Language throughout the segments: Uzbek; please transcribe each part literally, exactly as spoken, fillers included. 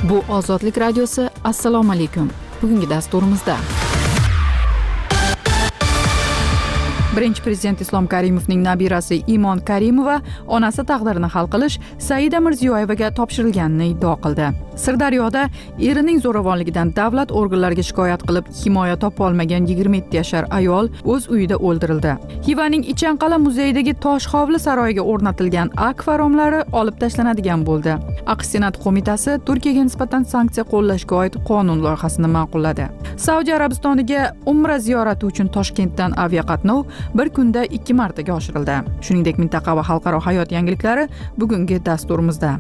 Bu Ozodlik radiosi. Assalomu alaykum. Bugungi dasturimizda Birinchi prezident Islom Karimovning nabirasi Imon Karimova onasi taqdirini hal qilish Saida Mirziyoyevaga topshirilganini iddao qildi. Sirdaryoda erining zo'ravonligidan davlat organlariga shikoyat qilib himoya topa olmagan yigirma yetti yashar ayol o'z uyida o'ldirildi. Xivaning Ichanqal'a muzeyidagi tosh hovli saroyiga o'rnatilgan akvariumlari olib tashlanadigan bo'ldi. Aqsh Senat qo'mitasi Turkiyaga nisbatan sanksiya qo'llashga oid qonun loyihasini ma'qulladi. Saudiya Arabistoniga umra ziyorati uchun Toshkentdan aviaqatnov bir kunda ikki martaga oshirildi. Shuningdek, mintaqa va xalqaro hayot yangiliklari bugungi dasturimizda.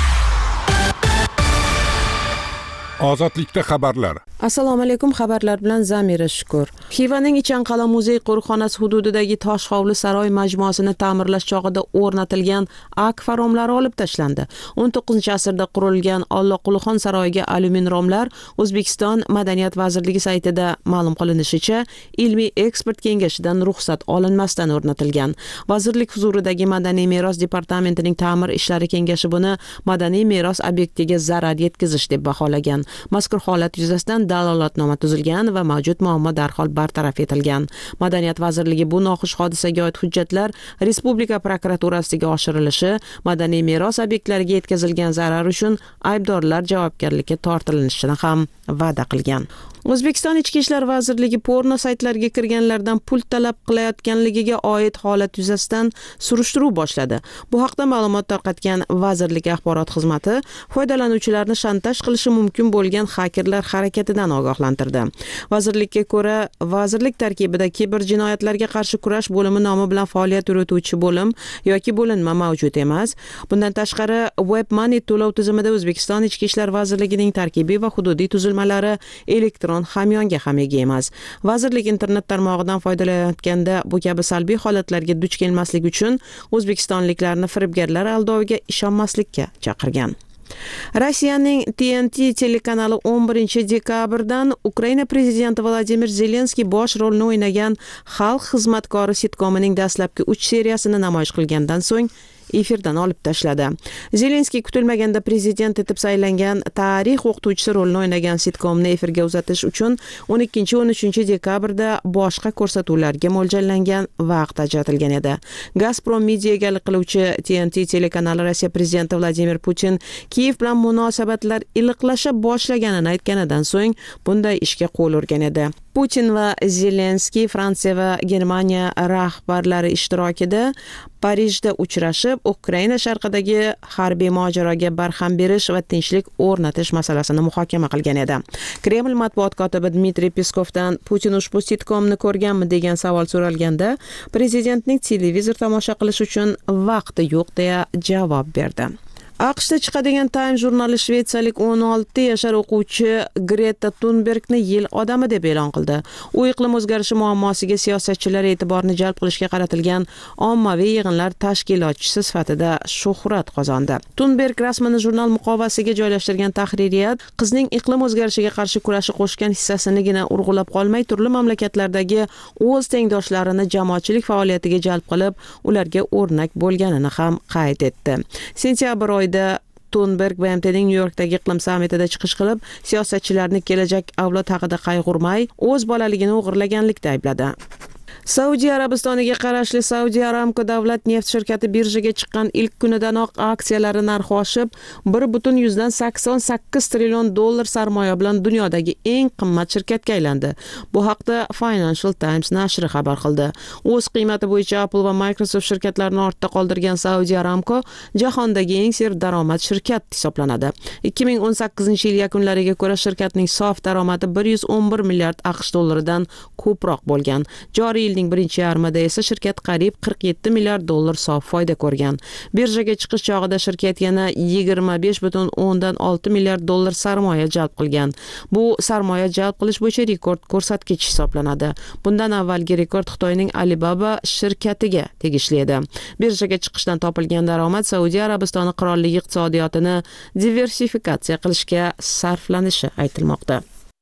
Ozodlikda xabarlar. Assalomu alaykum, xabarlar bilan Zamira Shukur. Xivaning Ichanqal'a muzey qo'riqxonasi hududidagi tosh hovli saroy majmuasini ta'mirlash chog'ida o'rnatilgan akvariumlar olib tashlandi. o'n to'qqizinchi asrda qurilgan Alloqulixon saroyiga alyumin romlar O'zbekiston Madaniyat vazirligi saytida ma'lum qilinishicha, ilmiy ekspert kengashidan ruxsat olinmasdan o'rnatilgan. Vazirlik huzuridagi Madaniy meros departamentining ta'mir ishlari kengashi buni madaniy meros obyektiga zarar yetkazish deb baholagan. Mazkur holat yuzasidan dalolatnoma tuzilgan va mavjud muammo darhol bartaraf etilgan. Madaniyat vazirligi bu noxush hodisaga oid hujjatlar Respublika prokuraturasiga oshirilishi, madaniy meros obyektlariga yetkazilgan zarar uchun aybdorlar javobgarlikka tortilishini ham va'da qilgan. O'zbekiston Ichki ishlar vazirligi porno saytlariga kirganlardan pul talab qilayotganligiga oid holat yuzasidan surishtiruv boshladi. Bu haqda ma'lumot tarqatgan vazirlik axborot xizmati foydalanuvchilarni shantaj qilishi mumkin bo'lgan xakerlar harakatidan ogohlantirdi. Vazirlikka ko'ra, vazirlik tarkibida kiber jinoyatlarga qarshi kurash bo'limi nomi bilan faoliyat yurituvchi bo'lim yoki bo'linma mavjud emas. Bundan tashqari, WebMoney to'lov tizimida O'zbekiston Ichki ishlar vazirligining tarkibiy va hududiy tuzilmalari elektron hamyonga ham ega emas. Vazirlik internet tarmog'idan foydalanayotganda bu kabi salbiy holatlarga duch kelmaslik uchun o'zbekistonliklarni firibgarlar aldoviga ishonmaslikka chaqirgan. Rossiyaning T N T telekanali o'n birinchi dekabrdan Ukraina prezidenti Vladimir Zelenskiy bosh rolni o'ynagan Xalq xizmatkori sitkomining dastlabki uch seriyasini namoyish qilgandan so'ng efirdan olib tashladi. Zelenskiy kutilmaganda prezident etib saylangan tarix o'qituvchisi rolini o'ynagan sitkomni efirga uzatish uchun o'n ikkinchi o'n uchinchi dekabrda boshqa ko'rsatuvlarga mo'ljallangan vaqt ajratilgan edi. Gazprom Media egalik qiluvchi T N T telekanali Rossiya prezidenti Vladimir Putin Kiyev bilan munosabatlar iliqlasha boshlaganini aytganidan so'ng bunday ishga qo'l urgan edi. Putin va Zelenskiy Fransiya va Germaniya rahbarlari ishtirokida Parijda uchrashib, Ukraina sharqidagi harbiy mojaroga barham berish va tinchlik o'rnatish masalasini muhokama qilgan edi. Kreml matbuot kotibi Dmitriy Peskovdan Putin ushbu sitkomni ko'rganmi degan savol so'ralganda, prezidentning televizor tomosha qilish uchun vaqti yo'q deya javob berdi. AQShda chiqadigan Time jurnali shvetsiyalik o'n olti yashar o'quvchi Greta Thunbergni yil odami deb e'lon qildi. U iqlim o'zgarishi muammosiga siyosatchilar e'tiborini jalb qilishga qaratilgan ommaviy yig'inlar tashkilotchisi sifatida shuhrat qozondi. Thunberg rasmini jurnal muqovasiga joylashtirgan tahririyat qizning iqlim o'zgarishiga qarshi kurashga qo'shgan hissasinigina urg'ulab qolmay, turli mamlakatlardagi o'z tengdoshlarini jamoatchilik faoliyatiga jalb qilib, ularga o'rnak bo'lganini ham qayd etdi. Sentyabr oyida Thunberg B M T'ning New Yorkdagi iqlim sammitida chiqish qilib, siyosatchilarni kelajak avlod haqida qayg'urmay, o'z bolaligini o'g'irlaganlikda aybladi. Saudiya Arabistoniga qarashli Saudiya Aramco davlat neft shirkati birjaga chiqqan ilk kunidanoq aksiyalari narxi oshib, bir butun sakson sakkiz trillion dollar sarmoya bilan dunyodagi eng qimmat shirkatga aylandi. Bu haqda Financial Times nashri xabar qildi. O'z qiymati bo'yicha Apple va Microsoft shirkatlarini ortda qoldirgan Saudiya Aramco jahondagi eng serdaromad shirkat hisoblanadi. ikki ming o'n sakkizinchi yil yakunlariga ko'ra shirkatning sof daromadi bir yuz o'n bir milliard AQSh dollaridan ko'proq bo'lgan. Joriy yilning birinchi yarmida esa shirkat qariyb qirq yetti milliard dollar sof foyda ko'rgan. Birjaga chiqish chog'ida shirkat yana yigirma besh butun o'ndan olti milliard dollar sarmoya jalb qilgan. Bu sarmoya jalb qilish bo'yicha rekord ko'rsatkich hisoblanadi. Bundan avvalgi rekord Xitoyning Alibaba shirkatiga tegishli edi. Birjaga chiqishdan topilgan daromad Saudiya Arabistoni qirolligi iqtisodiyotini diversifikatsiya qilishga sarflanishi aytilmoqda.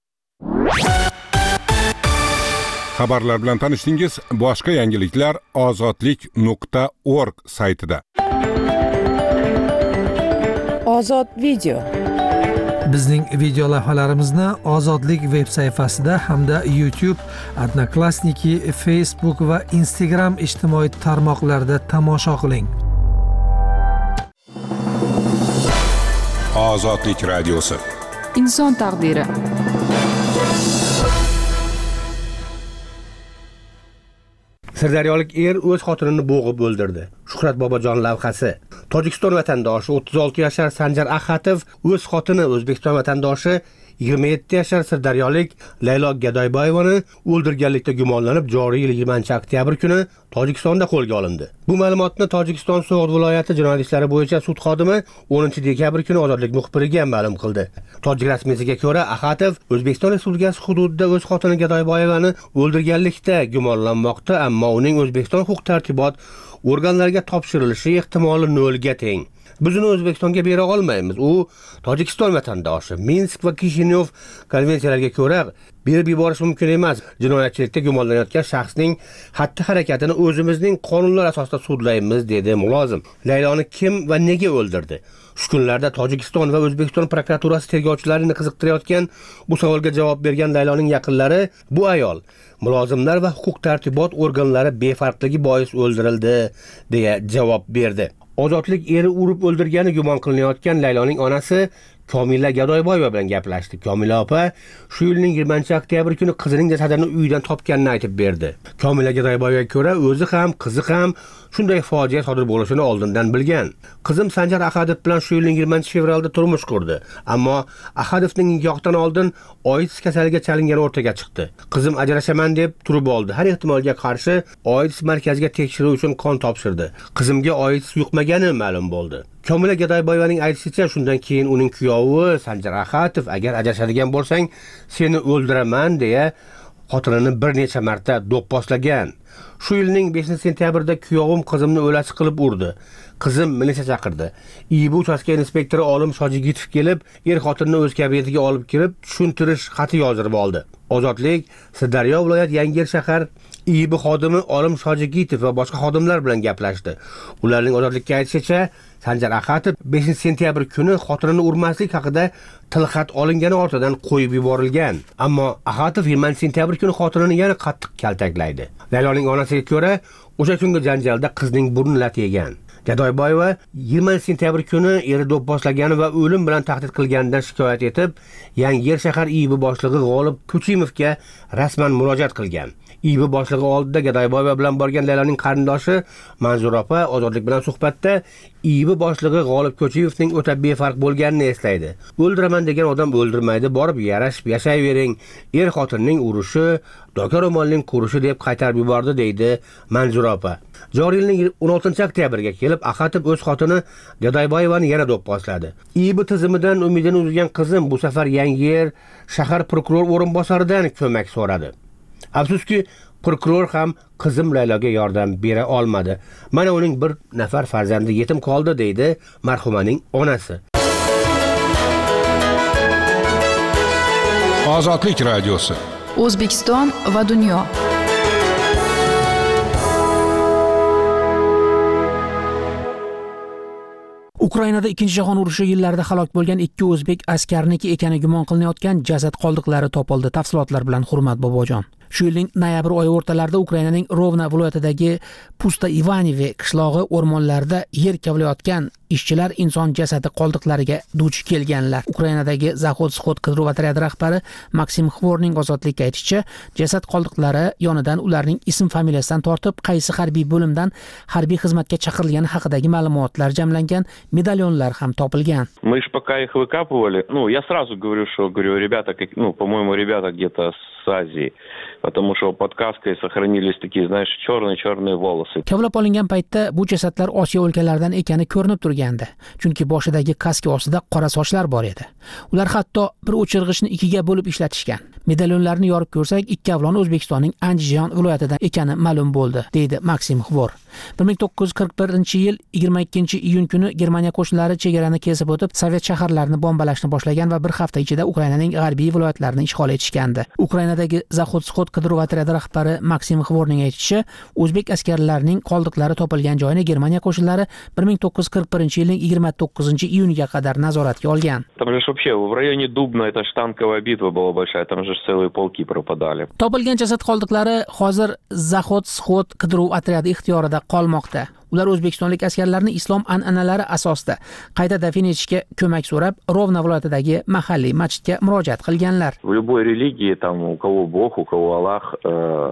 Xabarlar bilan tanishdingiz. Boshqa yangiliklar ozodlik nuqta org saytida. Ozod video. Bizning video lavhalarimizni Ozodlik veb sayfasida hamda YouTube, Odnoklassniki, Facebook va Instagram ijtimoiy tarmoqlarida tomosha qiling. Ozodlik radiosi. Inson taqdiri. Sirdaryolik er o'z xotinini bo'g'ib o'ldirdi. Shuhrat Bobojon lavhasi. Tojikiston vatandoshi o'ttiz olti yashar Sanjar Axatov o'z xotini O'zbekiston vatandoshi yigirma yetti yashar Sirdaryolik Laylo Gadoyboyevani o'ldirganlikda gumonlanib joriy yil yigirmanchi oktyabr kuni Tojikistonda qo'lga olindi. Bu ma'lumotni Tojikiston So'g'd viloyati jinoyat ishlari bo'yicha sud xodimi o'ninchi dekabr kuni Ozodlik muxbiriga ma'lum qildi. Tojik rasmiysiga ko'ra, Axatov O'zbekiston Respublikasi hududida o'z xotini Gadoyboyevani o'ldirganlikda gumonlanmoqda, ammo uning O'zbekiston huquq-tartibot organlariga topshirilishi ehtimoli nolga teng. Biz uni O'zbekistonga bera olmaymiz. U Tojikiston vatandoshi. Minsk va Kishinev konvensiyalariga ko'ra berib yuborish mumkin emas. Jinoyatchilikda gumonlanayotgan shaxsning xatti-harakatini o'zimizning qonunlar asosida sudlaymiz, dedi mulozim. Layloni kim va nega o'ldirdi? Shu kunlarda Tojikiston va O'zbekiston prokuraturasi tergovchilarini qiziqtirayotgan bu savolga javob bergan Layloning yaqinlari, bu ayol mulozimlar va huquq-tartibot organlari befarqligi bois o'ldirildi, deya javob berdi. Ozodlik eri urib o'ldirgani gumon qilinayotgan Layloning onasi Komila Gadoyboyeva bilan gaplashdi. Komila opa shu yilning yigirmanchi oktyabr kuni qizining jasadini uydan topganini aytib berdi. Komila Gadoyboyevaga ko'ra, o'zi ham, qizi ham shunday fojia sodir bo'lishini oldindan bilgan. Qizim Sanjar Axatov bilan shu yilning yigirmanchi fevralda turmush qurdi, ammo Axatovning nikohdan oldin AIDS kasaliga chalingani o'rtaga chiqdi. Qizim ajrashaman deb turib oldi. Har ehtimolga qarshi AIDS markaziga tekshiruv uchun qon topshirdi. Qizimga AIDS yuqmagani ma'lum bo'ldi. Komila Gadoyboyevaning aytishicha, shundan keyin uning kuyovi Sanjar Axatov agar ajrashadigan bo'lsang, seni o'ldiraman deya xotinini bir necha marta do'pposlagan. Shu yilning beshinchi sentyabrda kuyovim qizimni o'lasi qilib urdi. Qizim militsiya chaqirdi. I B uchastka inspektori Olim Shojigitov kelib, er xotinni o'z kabinetiga olib kirib, tushuntirish xati yozdirib oldi. Ozodlik Sirdaryo viloyat Yangiyer shahar I B xodimi Olim Shojigitov va boshqa xodimlar bilan gaplashdi. Ularning Ozodlikka aytishicha, Sanjar Axatov beshinchi sentyabr kuni xotinini urmaslik haqida tilxat olingani ortidan qo'yib yuborilgan. Ammo Axatov yigirmanchi sentyabr kuni xotinini yana qattiq kaltaklaydi. Layloning onasiga ko'ra, o'sha kungi janjalda qizning burni lat yegan. Gadoyboyeva yigirmanchi sentyabr kuni eri do'pposlagani va o'lim bilan tahdid qilganidan shikoyat etib, Yangiyer shahar I B boshlig'i G'olib Kuchimovga rasman murojaat qilgan. I B boshlig'i oldida Gadoyboyeva bilan borgan Layloning qarindoshi Manzura opa Ozodlik bilan suhbatda I B boshlig'i G'olib Kuchimovning o'ta befarq bo'lganini eslaydi. O'ldiraman degan odam o'ldirmaydi, borib yarashib yashayvering. Er xotinning urushi, doka ro'molning qurishi deb qaytarib yubordi, deydi Manzura opa. Joriy yilning o'n oltinchi oktyabrga kelib, Axatov o'z xotini Gadoyboyevani yana do'pposladi. I B tizimidan umidini uzgan qizim bu safar Yangiyer shahar prokuror o'rinbosaridan ko'mak so'radi. Afsuski, prokuror ham qizim Layloga yordam bera olmadi. Mana uning bir nafar farzandi yetim qoldi, deydi marhumaning onasi. Ozodlik radiosi. O'zbekiston va dunyo. Ukrainada ikkinchi jahon urushi yillarida halok bo'lgan ikki o'zbek askarniki ekani gumon qilinayotgan jasad qoldiqlari topildi. Tafsilotlar bilan Hurmat Bobojon. Shu yilning noyabr oyi o'rtalarida Ukrainaning Rovna viloyatidagi Pusta Ivanive qishlog'i o'rmonlarida yer kavlayotgan ishchilar inson jasadi qoldiqlariga duch kelganlar. Ukrainadagi Zaxod-Sxod qidiruv otryadi rahbari Maksim Xvorning Ozodlikka aytishicha, jasad qoldiqlari yonidan ularning ism familiyasidan tortib, qaysi harbiy bo'limdan harbiy xizmatga chaqirilgani haqidagi ma'lumotlar jamlangan medalyonlar ham topilgan. Мы ж пока их выкапывали, ну, я сразу говорю, что, говорю, ребята, как, ну, по-моему, ребята где-то с Азии, потому что под каской сохранились такие, знаешь, черные-черные волосы. Kavlab olingan paytda bu jasadlar Osiyo o'lkalaridan ekani ko'rinib turgandi, chunki boshidagi kaska ostida qora sochlar bor edi. Ular hatto bir o'chirg'ichni ikkiga bo'lib ishlatishgan. Medalyonlarni yorib ko'rsak, ikki avlon O'zbekistonning Andijon viloyatidan ekani ma'lum bo'ldi, deydi Maksim Xvor. bir ming to'qqiz yuz qirq birinchi yil yigirma ikkinchi iyun kuni Germaniya qo'shinlari chegarani kesib o'tib, Sovet shaharlarini bombalashni boshlagan va bir hafta ichida Ukrainaning g'arbiy viloyatlarini ishg'ol etishgandi. Ukrainadagi Zahod-Sxod qidiruv otryadi rahbari Maksim Xvorning aytishicha, o'zbek askarlarining qoldiqlari topilgan joyni Germaniya qo'shinlari bir ming to'qqiz yuz qirq birinchi yilning yigirma to'qqizinchi iyuniga qadar nazoratga olgan. Там же вообще в районе Дубна это ж танковая битва была большая, там же целые полки пропадали. Topilgan jasad qoldiqlari hozir Zahod-Sxod qidiruv otryadi ixtiyorida qolmoqda. Ular o'zbekistonlik askarlarni islom an'analari asosida qayta dafn etishga ko'mak so'rab, Rovna viloyatidagi mahalliy masjidga murojaat qilganlar. В любой религии, там у кого Бог, у кого Аллах, э,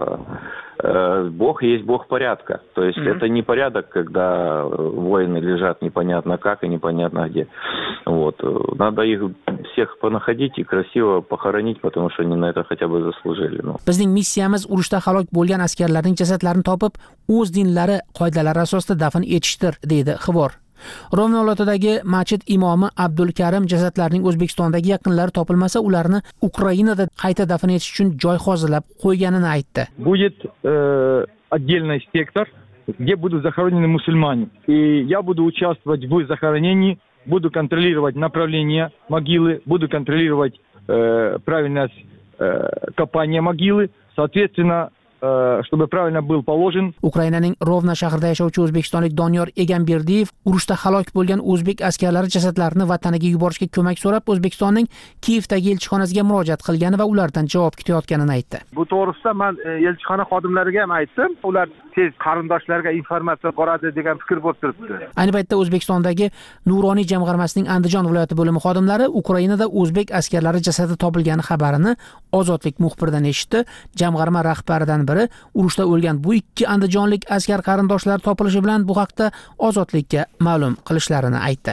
э, Бог есть Бог порядка. То есть mm-hmm. это не порядок, когда воины лежат непонятно как и непонятно где. Вот. Надо их всех понаходить и красиво похоронить, потому что они на это хотя бы заслужили. Ну. Bizning missiyamiz urushda halok bo'lgan askarlarning jasadlarini topib, o'z dinlari qoidalari asosida dafn etishdir, deydi Xivor. Rovna viloyatidagi masjid imomi Abdul Karim jasadlarning O'zbekistondagi yaqinlari topilmasa, ularni Ukrainada qayta dafn etish uchun joy hozirlab qo'yganini aytdi. Будет э, отдельный сектор, где будут захоронены мусульмане. И я буду участвовать в захоронении, буду контролировать направление могилы, буду контролировать э, правильность э, копания могилы, соответственно, чтобы правильно был положен. Ukrainaning Rovna shahrida yashovchi o'zbekistonlik Doniyor Egamberdiyev urushda halok bo'lgan o'zbek askarlari jasadlarini vataniga yuborishga ko'mak so'rab, O'zbekistonning Kiyevdagi elchixonasiga murojaat qilgani va ulardan javob kutayotganini aytdi. Bu to'g'risida men elchixona xodimlariga ham aytdim. Ular tez qarindoshlarga informatsiya boradi degan fikr bo'lib turibdi. Ayni paytda O'zbekistondagi Nuroniy jamg'armasining Andijon viloyati bo'limi xodimlari Ukrainada o'zbek askarlari jasadi topilgani xabarini Ozodlik muxbiridan eshitdi. Jamg'arma rahbaridan biri urushda o'lgan bu ikki andijonlik askar qarindoshlari topilishi bilan bu haqda Ozodlikka ma'lum qilishlarini aytdi.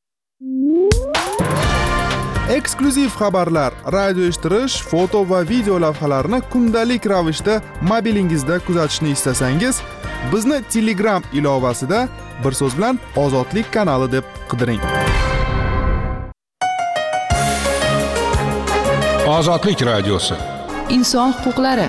Eksklyuziv xabarlar, radio eshittirish, foto va video lavhalarni kundalik ravishda mobilingizda kuzatishni istasangiz, bizni Telegram ilovasida bir so'z bilan Ozodlik kanali deb qidiring. Ozodlik radiosi. Inson huquqlari.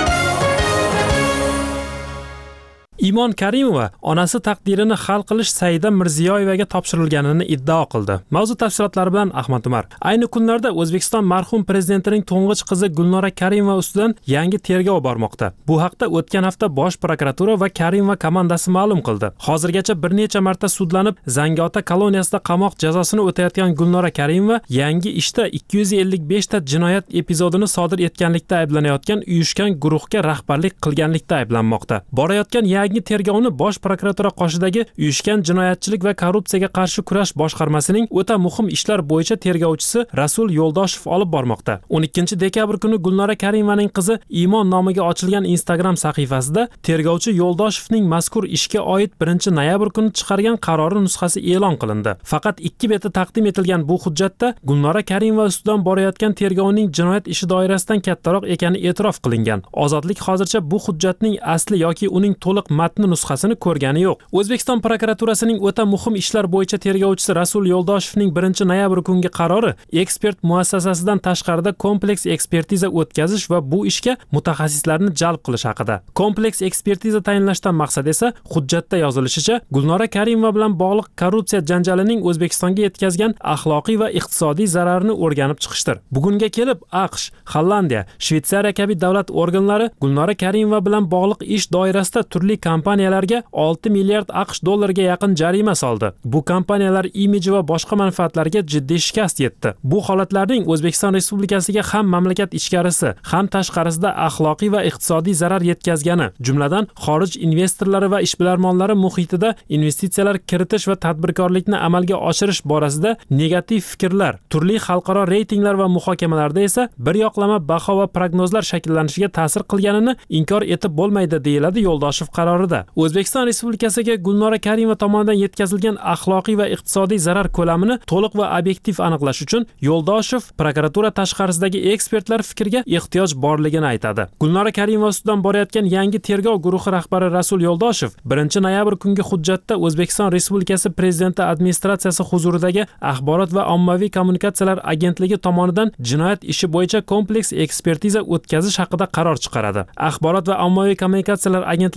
Imon Karimova onasi taqdirini hal qilish Saida Mirziyoyevaga topshirilganini iddao qildi. Mavzu tafsilotlari bilan Ahmad Umar. Ayni kunlarda O'zbekiston marhum prezidentining to'ng'ich qizi Gulnora Karimova ustidan yangi tergov bormoqda. Bu haqda o'tgan hafta Bosh prokuratura va Karimova komandasi ma'lum qildi. Hozirgacha bir necha marta sudlanib, Zangiota koloniyasida qamoq jazosini o'tayotgan Gulnora Karimova yangi ishda ikki yuz ellik besh ta jinoyat epizodini sodir etganlikda ayblanayotgan uyushgan guruhga rahbarlik qilganlikda ayblanmoqda. Borayotgan yangi tergovni Bosh prokuratura qoshidagi uyushgan jinoyatchilik va korrupsiyaga qarshi kurash boshqarmasining o'ta muhim ishlar bo'yicha tergovchisi Rasul Yo'ldoshev olib bormoqda. o'n ikkinchi dekabr kuni Gulnora Karimovaning qizi Imon nomiga ochilgan Instagram sahifasida tergovchi Yo'ldoshevning mazkur ishga oid birinchi noyabr kuni chiqargan qarori nusxasi e'lon qilindi. Faqat ikki beti taqdim etilgan bu hujjatda Gulnora Karimova ustidan borayotgan tergovning jinoyat ishi doirasidan kattaroq ekani e'tirof qilingan. Ozodlik hozircha bu hujjatning asli yoki uning to'liq matni nusxasini ko'rgani yo'q. O'zbekiston prokuraturasining o'ta muhim ishlar bo'yicha tergovchisi Rasul Yo'ldoshevning birinchi noyabr kungi qarori ekspert muassasasidan tashqarida kompleks ekspertiza o'tkazish va bu ishga mutaxassislarni jalb qilish haqida. Kompleks ekspertiza tayinlashdan maqsad esa hujjatda yozilishicha Gulnora Karimova bilan bog'liq korrupsiya janjalining O'zbekistonga yetkazgan axloqiy va iqtisodiy zararini o'rganib chiqishdir. Bugunga kelib AQSh, Hollandiya, Shveysariya kabi davlat organlari Gulnora Karimova bilan bog'liq ish doirasida turli kompaniyalarga olti milliard AQSh dollariga yaqin jarima soldi. Bu kompaniyalar imiji va boshqa manfaatlarga jiddiy shikast yetdi. Bu holatlarning O'zbekiston Respublikasiga ham mamlakat ichkarisi, ham tashqarisida axloqiy va iqtisodiy zarar yetkazgani, jumladan xorij investorlari va ishbilarmonlari muhitida investitsiyalar kiritish va tadbirkorlikni amalga oshirish borasida negativ fikrlar, turli xalqaro reytinglar va muhokamalarda esa bir yoqlama baho va prognozlar shakllanishiga ta'sir qilganini inkor etib bo'lmaydi, deyiladi Yo'ldoshev qarorida. O'zbekiston Respublikasiga Gulnora Karimova tomonidan yetkazilgan axloqiy va iqtisodiy zarar ko'lamini to'liq va obyektiv aniqlash uchun Yo'ldoshev prokuratura tashqarisidagi ekspertlar fikriga ehtiyoj borligini aytadi. Gulnora Karimova ustidan borayotgan yangi tergov guruhi rahbari Rasul Yo'ldoshev birinchi noyabr kungi hujjatda O'zbekiston Respublikasi prezidenti administratsiyasi huzuridagi Axborot va ommaviy kommunikatsiyalar agentligi tomonidan jinoyat ishi bo'yicha kompleks ekspertiza o'tkazish haqida qaror chiqaradi. Axborot va ommaviy kommunikatsiyalar agentligi rahbari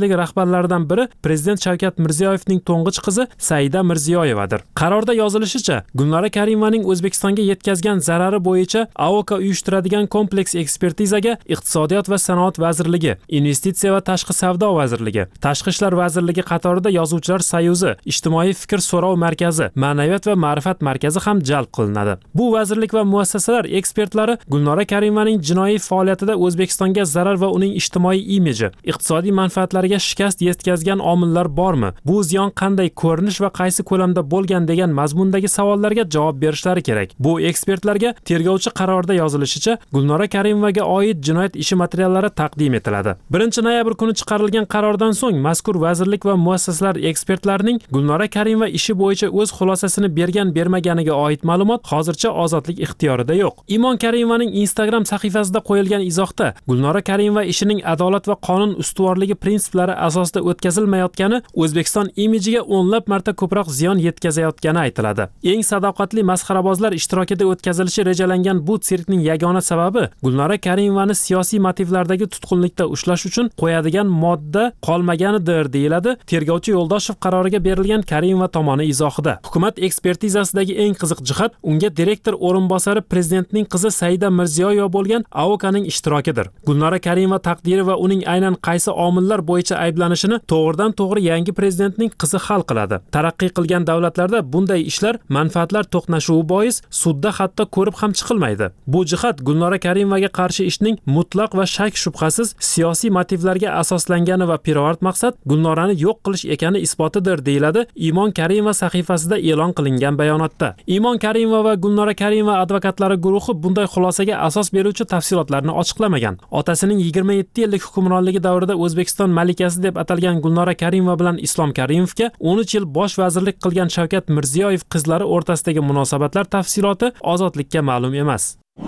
rahbarlaridan biri prezident Shavkat Mirziyoyevning to'ng'ich qizi Saida Mirziyoyevadir. Qarorda yozilishicha, Gulnora Karimovaning O'zbekistonga yetkazgan zarari bo'yicha A O K uyushtiradigan kompleks ekspertizaga Iqtisodiyot va sanoat vazirligi, Investitsiya va tashqi savdo vazirligi, Tashqi ishlar vazirligi qatorida Yozuvchilar soyuzi, Ijtimoiy fikr so'rov markazi, Ma'naviyat va ma'rifat markazi ham jalb qilinadi. Bu vazirlik va muassasalar ekspertlari Gulnora Karimovaning jinoiy faoliyatida O'zbekistonga zarar va uning ijtimoiy imiji, iqtisodiy manfaatlariga shikast yetkazgan omillar bormi? Bu ziyon qanday ko'rinish va qaysi ko'lamda bo'lgan degan mazmundagi savollarga javob berishlari kerak. Bu ekspertlarga tergovchi qarorda yozilishicha Gulnora Karimovaga oid jinoyat ishi materiallari taqdim etiladi. birinchi noyabr kuni chiqarilgan qarordan so'ng mazkur vazirlik va muassasalar ekspertlarining Gulnora Karimova ishi bo'yicha o'z xulosasini bergan bermaganiga oid ma'lumot hozircha ozodlik ixtiyorida yo'q. Imon Karimovaning Instagram sahifasida qo'yilgan izohda Gulnora Karimova ishining adolat va qonun ustuvorligi prinsiplari asosida o'tkazilmayotgani O'zbekiston imijiga o'nlab marta ko'proq ziyon yetkazayotgani aytiladi. Eng sadoqatli masxarabozlar ishtirokida o'tkazilishi rejalangan bu sirkning yagona sababi Gulnora Karimovani siyosiy motivlardagi tutqunlikda ushlash uchun qo'yadigan modda qolmaganidir, deyiladi tergovchi Yo'ldoshev qaroriga berilgan Karimova tomoni izohida. Hukumat ekspertizasidagi eng qiziq jihat unga direktor o'rinbosari prezidentning qizi Saida Mirziyoyeva bo'lgan A O K'ning ishtirokidir. Gulnora Karimova taqdiri va uning aynan qaysi omillar bo'yicha ayblanishini to'g'ridan to'g'ri yangi prezidentning qizi hal qiladi. Taraqqiy qilgan davlatlarda bunday ishlar manfaatlar to'qnashuvi bois sudda hatto ko'rib ham chiqilmaydi. Bu jihat Gulnora Karimovaga qarshi ishning mutlaq va shak shubhasiz siyosiy motivlarga asoslangani va pirovard maqsad Gulnorani yo'q qilish ekani isbotidir, deyiladi Imon Karimova sahifasida e'lon qilingan bayonotda. Imon Karimova va Gulnora Karimova advokatlari guruhi bunday xulosaga asos beruvchi tafsilotlarni ochiqlamagan. Otasining yigirma yetti yillik hukmronligi davrida O'zbekiston malikasi deb atalgan Gulnora Karimova bilan Islom Karimovga o'n uch yil bosh vazirlik qilgan Shavkat Mirziyoyev qizlari o'rtasidagi munosabatlar tafsiloti ozodlikka ma'lum emas.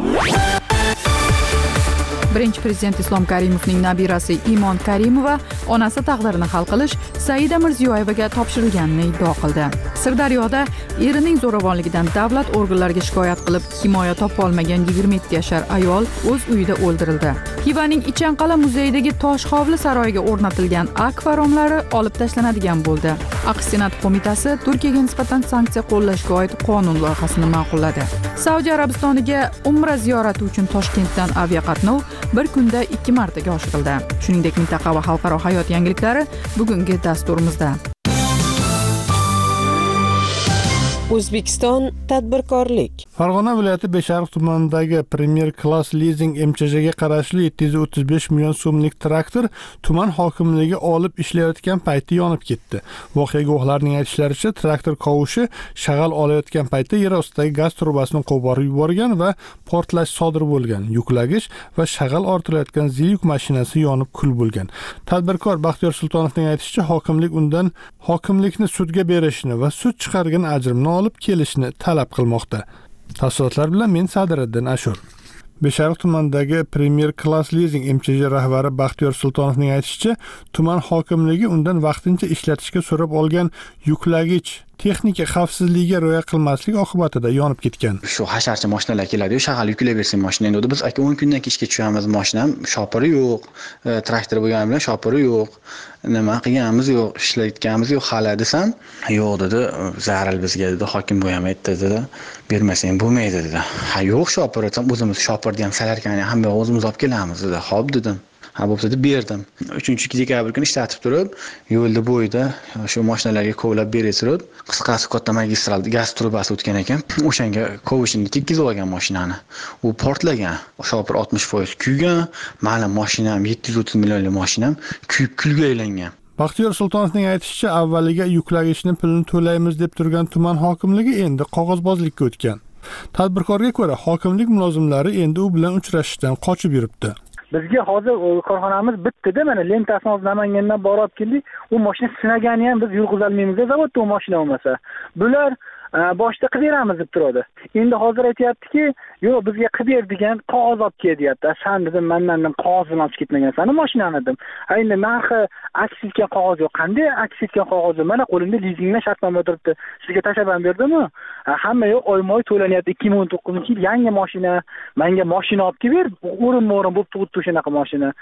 Birinchi prezident Islom Karimovning nabirasi Imon Karimova onasi taqdirini hal qilish Saida Mirziyoyevaga topshirilganini iddao qildi. Sirdaryoda erining zo'ravonligidan davlat organlariga shikoyat qilib himoya topa olmagan yigirma yetti yashar ayol o'z uyida o'ldirildi. Xivaning Ichanqal'a muzeyidagi tosh hovli saroyiga o'rnatilgan akvariumlari olib tashlanadigan bo'ldi. Aqsh Senat qo'mitasi Turkiyaga nisbatan sanksiya qo'llashga oid qonun loyihasini ma'qulladi. Saudiya Arabistoniga umra ziyorati uchun Toshkentdan aviaqatnov bir kunda ikki martaga oshirildi. Shuningdek, mintaqa va xalqaro hayot yangiliklari bugungi dasturimizda. O'zbekiston tadbirkorlik. Farg'ona viloyati Beshariq tumanidagi Premier Class Leasing M Ch Jga qarashli yetti yuz o'ttiz besh million so'mlik traktor tuman hokimligi olib ishlayotgan payti yonib ketdi. Voqea guvohlarining aytishlaricha, traktor kovushi shag'al olayotgan paytda yer ostidagi gaz trubasini qo'porib yuborgan va portlash sodir bo'lgan. Yuklagich va shag'al ortilayotgan zil yuk mashinasi yonib kul bo'lgan. Tadbirkor Baxtiyor Sultonovning aytishicha, hokimlik undan hokimlikni sudga berishni va sud chiqargan ajrimni olib kelishni talab qilmoqda. Tafsilotlar bilan men Sadiriddin Ashur. Beshariq tumanidagi Premier Class Leasing M Ch J rahbari Baxtiyor Sultonovning aytishicha, tuman hokimligi undan vaqtincha ishlatishga so'rab olgan yuklagich texnika xavfsizligiga rioya qilmaslik oqibatida yonib ketgan. Shu hasharchi mashinalar keladi-yu, shag'al yuklayversin mashina endi. Biz aka o'n kundan keyin ishga tushamiz, mashinam shopiri yo'q, traktor bo'lgani bilan shopiri yo'q. Nima qilganimiz yo'q, ishlayotganimiz yo'q hali desam, yo'q dedi, zarar bizga dedi, hokim bu ham aytdi dedi, bermasang bo'lmaydi dedi. Ha yo'q shopir desam, o'zimiz shopirni ham salarkan, hamma o'zimiz olib kelamiz dedi. Xo'p dedim. Ha bo'lsa deb berdim. uchinchi dekabr kuni ishlatib turib, yo'lda bo'yida shu mashinalarga kovlab beray turib, qisqasi katta magistral gaz trubasi o'tgan ekan. O'shanga kovushini tekkizib olgan mashinani. U portlagan. Shopir oltmish foiz kuygan, ma'lum mashinam yetti yuz o'ttiz millionlik mashinam kuyib kulga aylangan. Baxtiyor Sultonovning aytishicha, avvaliga yuklagichni pulini to'laymiz deb turgan tuman hokimligi endi qog'ozbozlikka o'tgan. Tadbirkorga ko'ra, hokimlik mulozimlari endi u bilan uchrashishdan qochib yuribdi. Bizga hozir korxonamiz bitdi-da, mana lentasini hozir Namangandan borib keldik. U mashina sinagani ham biz yurg'izolmaymiz, zavodda u mashina bo'lmasa. Bular boshda qilib beramiz deb turadi. Endi hozir aytayaptiki, yo'q, bizga qilib ber degan qog'oz olib kel deyapti. San dedim, mendan qog'ozni olib ketmagansan mashinani dedim. Ha endi narxi aks etgan qog'oz yo'q. Qanday aks etgan qog'oz? Mana qo'limda lizingdan shartnoma turibdi. Sizga tashlab berdimmi? Hamma yo'q, oyma-oy to'lanyapti. ikki ming o'n to'qqizinchi yil yangi mashina, menga mashina olib kelib ber. O'rin-o'rin bo'lib turibdi o'shanaqa mashina.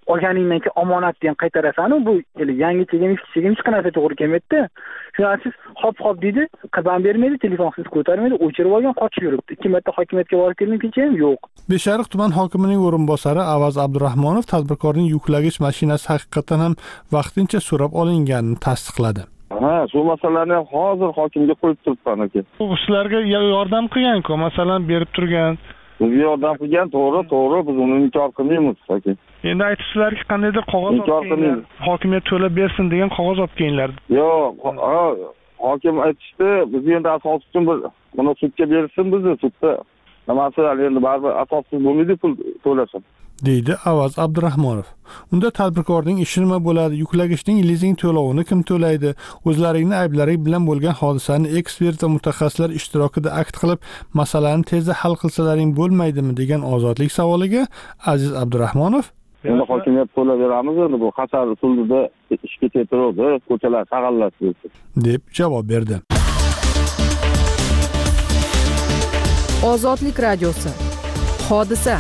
olganingdan keyin omonatni ham qaytarasan-ku, bu yangichaga eskichaga hech qanaqa to'g'ri kelmaydi-da. Shundan siz hop hop deydi, qilban bermaydi, telefonsiz ko'tarmaydi, o'chirib olgan, qochib yuribdi. Ikki marta hokimiyatga borib keldim, kecha ham yo'q. Beshariq tuman hokimining o'rinbosari Avaz Abdurahmonov tadbirkorning yuklagich mashinasi haqiqatan ham vaqtincha so'rab olinganini tasdiqladi. Ha, shu masalalarni ham hozir hokimga qo'yib turibman aka. U sizlarga yordam qilgan-ku, masalan, berib turgan. Bizga yordam qilgan, to'g'ri, to'g'ri, biz uni inkor qilmaymiz aka. Endi aytisizlarki, qandaydir qog'oz olib kelinglar, hokimiyat to'lab bersin degan qog'oz olib kelinglar. Yo'q, hokim aytishdi, biz endi asos uchun bir buni sudga bersin, bizni sudda nimasi endi baribir asossiz bo'lmaydi pul to'lasin, deydi Avaz Abdurahmonov. Unda tadbirkorning ishi nima bo'ladi, yuklagichning lizing to'lovini kim to'laydi, o'zlaringning ayblari bilan bo'lgan hodisani ekspert va mutaxassislar ishtirokida akt qilib, masalani tezda hal qilsalaring bo'lmaydimi degan ozodlik savoliga Aziz Abdurahmonov: endi hokimiyat to'lab beramiz, endi bu xatar usulida ishga ketiradi, ko'chalar sag'allashdi deb javob berdi. Ozodlik radiosi. Hodisa.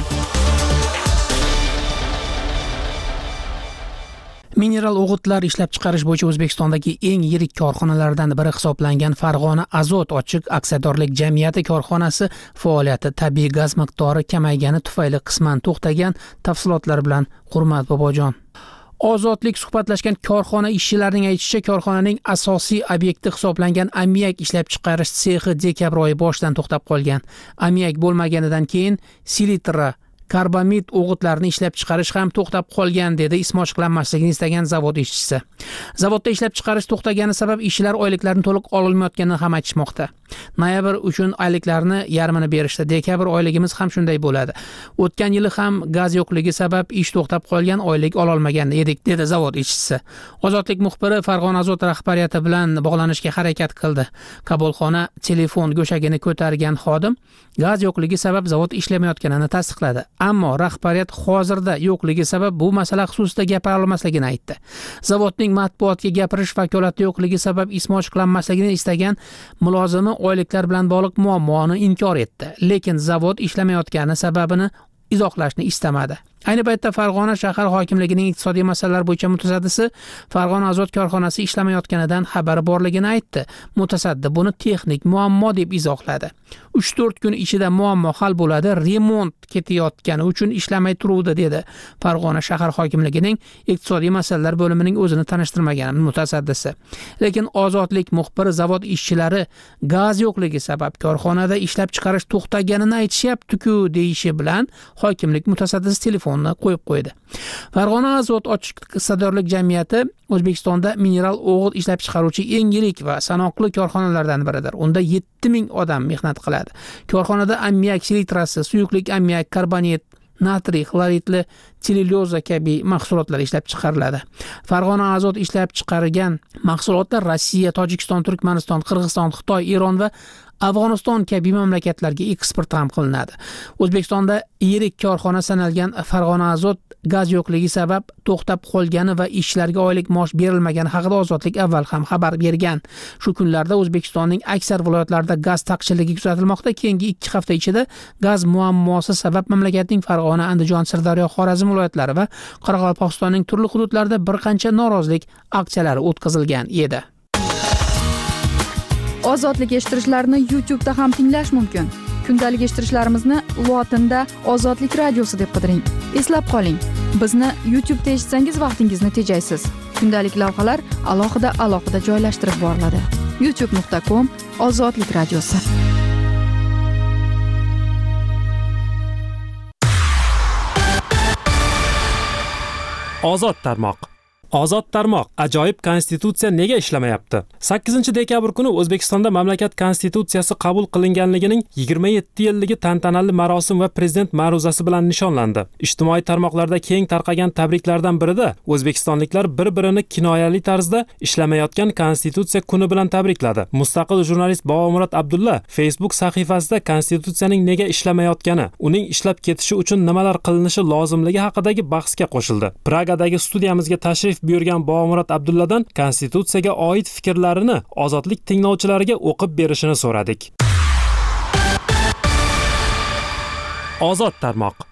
Mineral o'g'itlar ishlab chiqarish bo'yicha O'zbekistondagi eng yirik korxonalardan biri hisoblangan Farg'ona Azot ochiq aksiyadorlik jamiyati korxonasi faoliyati tabiiy gaz miqdori kamaygani tufayli qisman to'xtagan. Tafsilotlar bilan Hurmat Bobojon. Ozodlik suhbatlashgan korxona ishchilarining aytishicha, korxonaning asosiy obyekti hisoblangan ammiak ishlab chiqarish sexi dekabr oyi boshidan to'xtab qolgan. Ammiak bo'lmaganidan keyin selitra karbamid o'g'itlarini ishlab chiqarish ham to'xtab qolgan, dedi ismi ochiqlanmasligini istagan zavod ishchisi. Zavodda ishlab chiqarish to'xtagani sabab ishchilar oyliklarini to'liq ololmayotganini ham aytishmoqda. Noyabr uchun oyliklarni yarmini berishdi. Dekabr oyligimiz ham shunday bo'ladi. O'tgan yili ham gaz yo'qligi sabab ish to'xtab qolgan, oylik ololmagan edik, dedi zavod ishchisi. Ozodlik muxbiri Farg'ona Azot rahbariyati bilan bog'lanishga harakat qildi. Qabulxona telefon go'shagini ko'targan xodim gaz yo'qligi sabab zavod ishlamayotganini tasdiqladi. Ammo rahbariyat hozirda yo'qligi sabab bu masala xususida gapira olmasligini aytdi. Zavodning matbuotga gapirish vakolati yo'qligi sabab ismi ochiqlanmasligini istagan mulozimi oyliklar bilan bog'liq muammoni inkor etdi. Lekin zavod ishlamayotgani sababini izohlashni istamadi. Ayni paytda Farg'ona shahar hokimligining iqtisodiy masalalar bo'yicha mutasaddisi Farg'ona Azot korxonasi ishlamayotganidan xabari borligini aytdi. Mutasaddi buni texnik muammo deb izohladi. uch to'rt kun ichida muammo hal bo'ladi, remont ketayotgani uchun ishlamay turuvdi, dedi Farg'ona shahar hokimligining iqtisodiy masalalar bo'limining o'zini tanishtirmagan mutasaddisi. Lekin Ozodlik muxbiri zavod ishchilari gaz yo'qligi sabab korxonada ishlab chiqarish to'xtaganini aytishyapti-ku deyishi bilan hokimlik mutasaddisi telefon qo'yib qo'ydi. Farg'ona Azot ochiq aksiyadorlik jamiyati O'zbekistonda mineral o'g'it ishlab chiqaruvchi eng yirik va sanoqli korxonalardan biridir. Unda yetti ming odam mehnat qiladi. Korxonada ammiak selitrasi, suyuqlik ammiak karbonat, natriy xloridli sellyuloza kabi mahsulotlar ishlab chiqariladi. Farg'ona Azot ishlab chiqargan mahsulotlar Rossiya, Tojikiston, Turkmaniston, Qirg'iziston, Xitoy, Eron va Afg'oniston kabi mamlakatlarga eksport ham qilinadi. O'zbekistonda yirik korxona sanalgan Farg'ona Azot gaz yo'qligi sabab to'xtab qolgani va ishchilarga oylik maosh berilmagani haqida Ozodlik avval ham xabar bergan. Shu kunlarda O'zbekistonning aksar viloyatlarida gaz taqchilligi kuzatilmoqda. Keyingi ikki hafta ichida gaz muammosi sabab mamlakatning Farg'ona, Andijon, Sirdaryo, Xorazm viloyatlari va Qoraqalpog'istonning turli hududlarida bir qancha norozilik aksiyalari o'tkazilgan edi. Ozodlik eshittirishlarni YouTube da ham tinglash mumkin. Kundalik eshittirishlarimizni lotinda Ozodlik radiosi deb qidiring. Eslab qoling, bizni YouTube da eshitsangiz vaqtingizni tejaysiz. Kundalik lavhalar alohida alohida joylashtirib boriladi. youtube nuqta com Ozodlik radiosi. Ozod tarmoq. Ozod tarmoq. Ajoyib konstitutsiya nega ishlamayapti? sakkizinchi dekabr kuni O'zbekistonda mamlakat konstitutsiyasi qabul qilinganligining yigirma yetti yilligi tantanali marosim va prezident ma'ruzasi bilan nishonlandi. Ijtimoiy tarmoqlarda keng tarqagan tabriklardan birida o'zbekistonliklar bir-birini kinoyali tarzda ishlamayotgan konstitutsiya kuni bilan tabrikladi. Mustaqil jurnalist Bobomurod Abdulla Facebook sahifasida konstitutsiyaning nega ishlamayotgani, uning ishlab ketishi uchun nimalar qilinishi lozimligi haqidagi bahsga qo'shildi. Pragadagi studiyamizga tashrif buyurgan Bobomurod Abdulladan konstitutsiyaga oid fikrlarini Ozodlik tinglovchilariga o'qib berishini so'radik. Ozod tarmoq.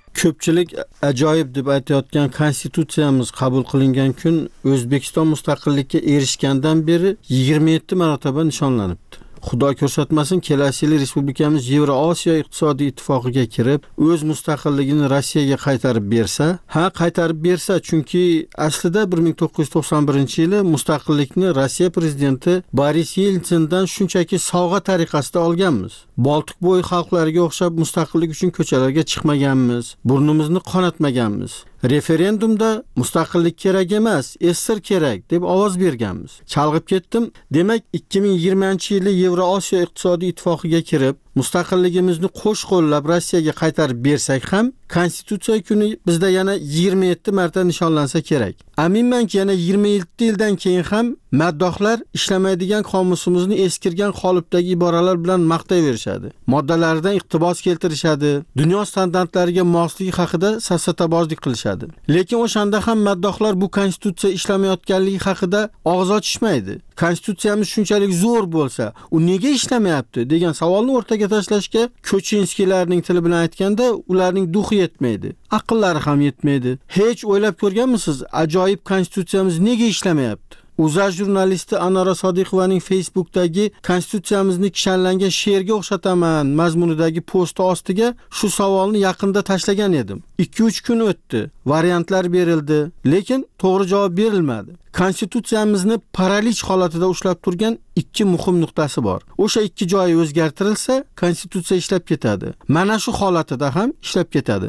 Ko'pchilik ajoyib deb aytayotgan konstitutsiyamiz qabul qilingan kun O'zbekiston mustaqillikka erishgandan beri yigirma yetti marotaba nishonlanibdi. Xudo ko'rsatmasin, kelasi yil respublikamiz Yevroosiyo iqtisodiy ittifoqiga kirib, o'z mustaqilligini Rossiyaga qaytarib bersa, ha qaytarib bersa, chunki aslida bir ming to'qqiz yuz to'qson birinchi yili mustaqillikni Rossiya prezidenti Boris Yeltsindan shunchaki sovg'a tariqasida olganmiz. Boltiq bo'yi xalqlariga o'xshab mustaqillik uchun ko'chalarga chiqmaganmiz, burnimizni qonatmaganmiz. Referendumda mustaqillik kerak emas, esir kerak deb ovoz berganmiz. Chalg'ib ketdim. Demak, ikki ming yigirmanchi yili Yevroosiyo iqtisodiy ittifoqiga kirib, mustaqilligimizni qo'sh qo'llab Rossiyaga qaytarib bersak ham, konstitutsiya kuni bizda yana yigirma yetti marta nishonlansa kerak. Aminmanki, yana yigirma yetti yildan keyin ham maddohlar ishlamaydigan qomusimizni eskirgan qolipdagi iboralar bilan maqtayverishadi. Moddalaridan iqtibos keltirishadi, dunyo standartlariga mosligi haqida safsatabozlik qilishadi. Lekin o'shanda ham maddohlar bu konstitutsiya ishlamayotganligi haqida og'iz ochishmaydi. Konstitutsiyamiz shunchalik zo'r bo'lsa, u nega ishlamayapti degan savolni o'rtaga tashlashga Ko'chinskilarning tili bilan aytganda, ularning duxi yetmaydi, aqllari ham yetmaydi. Hech o'ylab ko'rganmisiz, ajoyib konstitutsiyamiz nega ishlamayapti? Uza jurnalisti Anora Sodiqovaning Facebookdagi konstitutsiyamizni kishanlangan she'rga o'xshataman mazmunidagi posti ostiga shu savolni yaqinda tashlagan edim. ikki uch kun o'tdi, variantlar berildi, lekin to'g'ri javob berilmadi. Konstitutsiyamizni paralich holatida ushlab turgan ikki muhim nuqtasi bor. O'sha ikki joyi o'zgartirilsa, konstitutsiya ishlab ketadi. Mana shu holatida ham ishlab ketadi.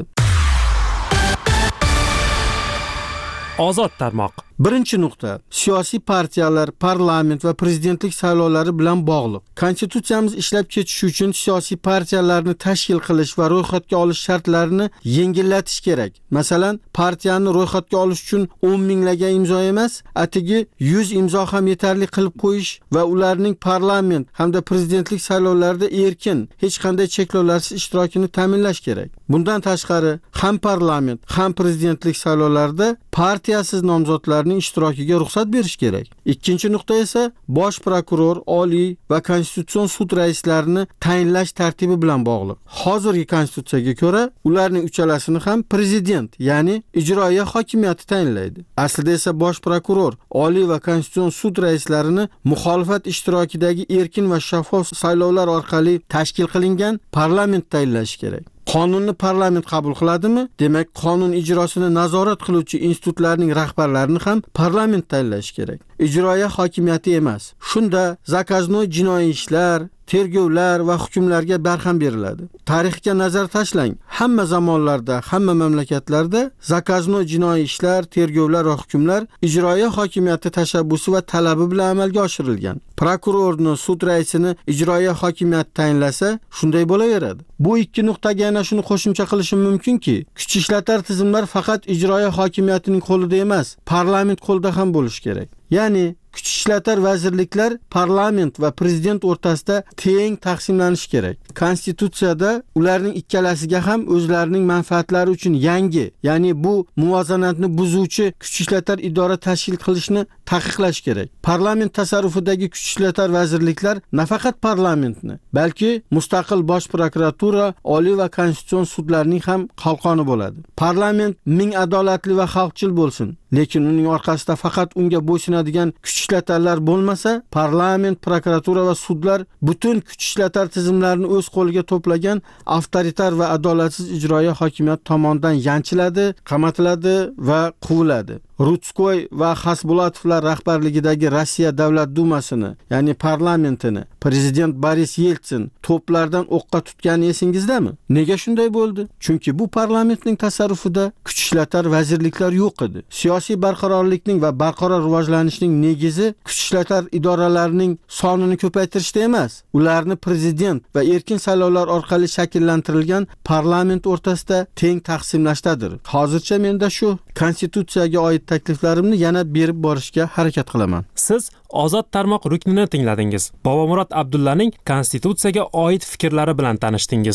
Ozod tarmoq. Birinchi nuqta: siyosiy partiyalar, parlament va prezidentlik saylovlari bilan bog'liq. Konstitutsiyamiz ishlab ketishi uchun siyosiy partiyalarni tashkil qilish va ro'yxatga olish shartlarini yengillatish kerak. Masalan, partiyani ro'yxatga olish uchun o'n minglagan imzo emas, atigi yuz imzo ham yetarli qilib qo'yish va ularning parlament hamda prezidentlik saylovlarida erkin, hech qanday cheklovlarsiz ishtirokini ta'minlash kerak. Bundan tashqari, ham parlament, ham prezidentlik saylovlarida partiyasiz nomzodlarning ishtirokiga ruxsat berish kerak. Ikkinchi nuqta esa bosh prokuror, oliy va konstitutsion sud raislarini tayinlash tartibi bilan bog'liq. Hozirgi konstitutsiyaga ko'ra, ularning uchalasini ham prezident, ya'ni ijroiya hokimiyati tayinlaydi. Aslida esa bosh prokuror, oliy va konstitutsion sud raislarini muxolifat ishtirokidagi erkin va shaffof saylovlar orqali tashkil qilingan parlament tayinlashi kerak. Qonunni parlament qabul qiladimi? Demak, qonun ijrosini nazorat qiluvchi institutlarning rahbarlarini ham parlament tayinlashi kerak. Ijroiya hokimiyati emas. Shunda zakaznoy jinoiy ishlar, tergovlar va hukmlarga barham beriladi. Tarixga nazar tashlang. Hamma zamonlarda, hamma mamlakatlarda zakaznoy jinoiy ishlar, tergovlar va hukmlar ijroiya hokimiyati tashabbusi va talabi bilan amalga oshirilgan. Prokurorni, sud raisini ijroiya hokimiyat tayinlasa, shunday bo'laveradi. Bu ikki nuqtaga yana shuni qo'shimcha qilishim mumkinki, kuch ishlatar tizimlar faqat ijroiya hokimiyatining qo'lida emas, parlament qo'lida ham bo'lishi kerak. Ya'ni kuch ishlatar vazirliklar parlament va prezident o'rtasida teng taqsimlanishi kerak. Konstitutsiyada ularning ikkalasiga ham o'zlarining manfaatlari uchun yangi, ya'ni bu muvozanatni buzuvchi kuch ishlatar idora tashkil qilishni taqiqlash kerak. Parlament tasarrufidagi kuch ishlatar vazirliklar nafaqat parlamentni, balki mustaqil bosh prokuratura, oliy va konstitutsion sudlarning ham qalqoni bo'ladi. Parlament ming adolatli va xalqchil bo'lsin, lekin uning orqasida faqat unga bo'ysunadigan kuch ishlatarlar bo'lmasa, parlament, prokuratura va sudlar butun kuch ishlatar tizimlarini o'z qo'liga to'plagan avtoritar va adolatsiz ijroiya hokimiyat tomonidan yanchiladi, qamatiladi va quviladi. Rutskoy va Xasbulatovlar rahbarligidagi Rossiya Davlat dumasini, ya'ni parlamentini prezident Boris Yeltsin to'plardan o'qqa tutgani esingizdami? Nega shunday bo'ldi? Chunki bu parlamentning tasarrufida kuch ishlatar vazirliklar yo'q edi. Siyosiy barqarorlikning va barqaror rivojlanishning negizi kuch ishlatar idoralarining sonini ko'paytirishda emas, ularni prezident va erkin saylovlar orqali shakllantirilgan parlament o'rtasida teng taqsimlashdadir. Hozircha menda shu konstitutsiyaga oid takliflarimni yana berib borishga harakat qilaman. Siz Ozod tarmoq ruknini tingladingiz. Bobomurod Abdullaning konstitutsiyaga oid fikrlari bilan tanishdingiz.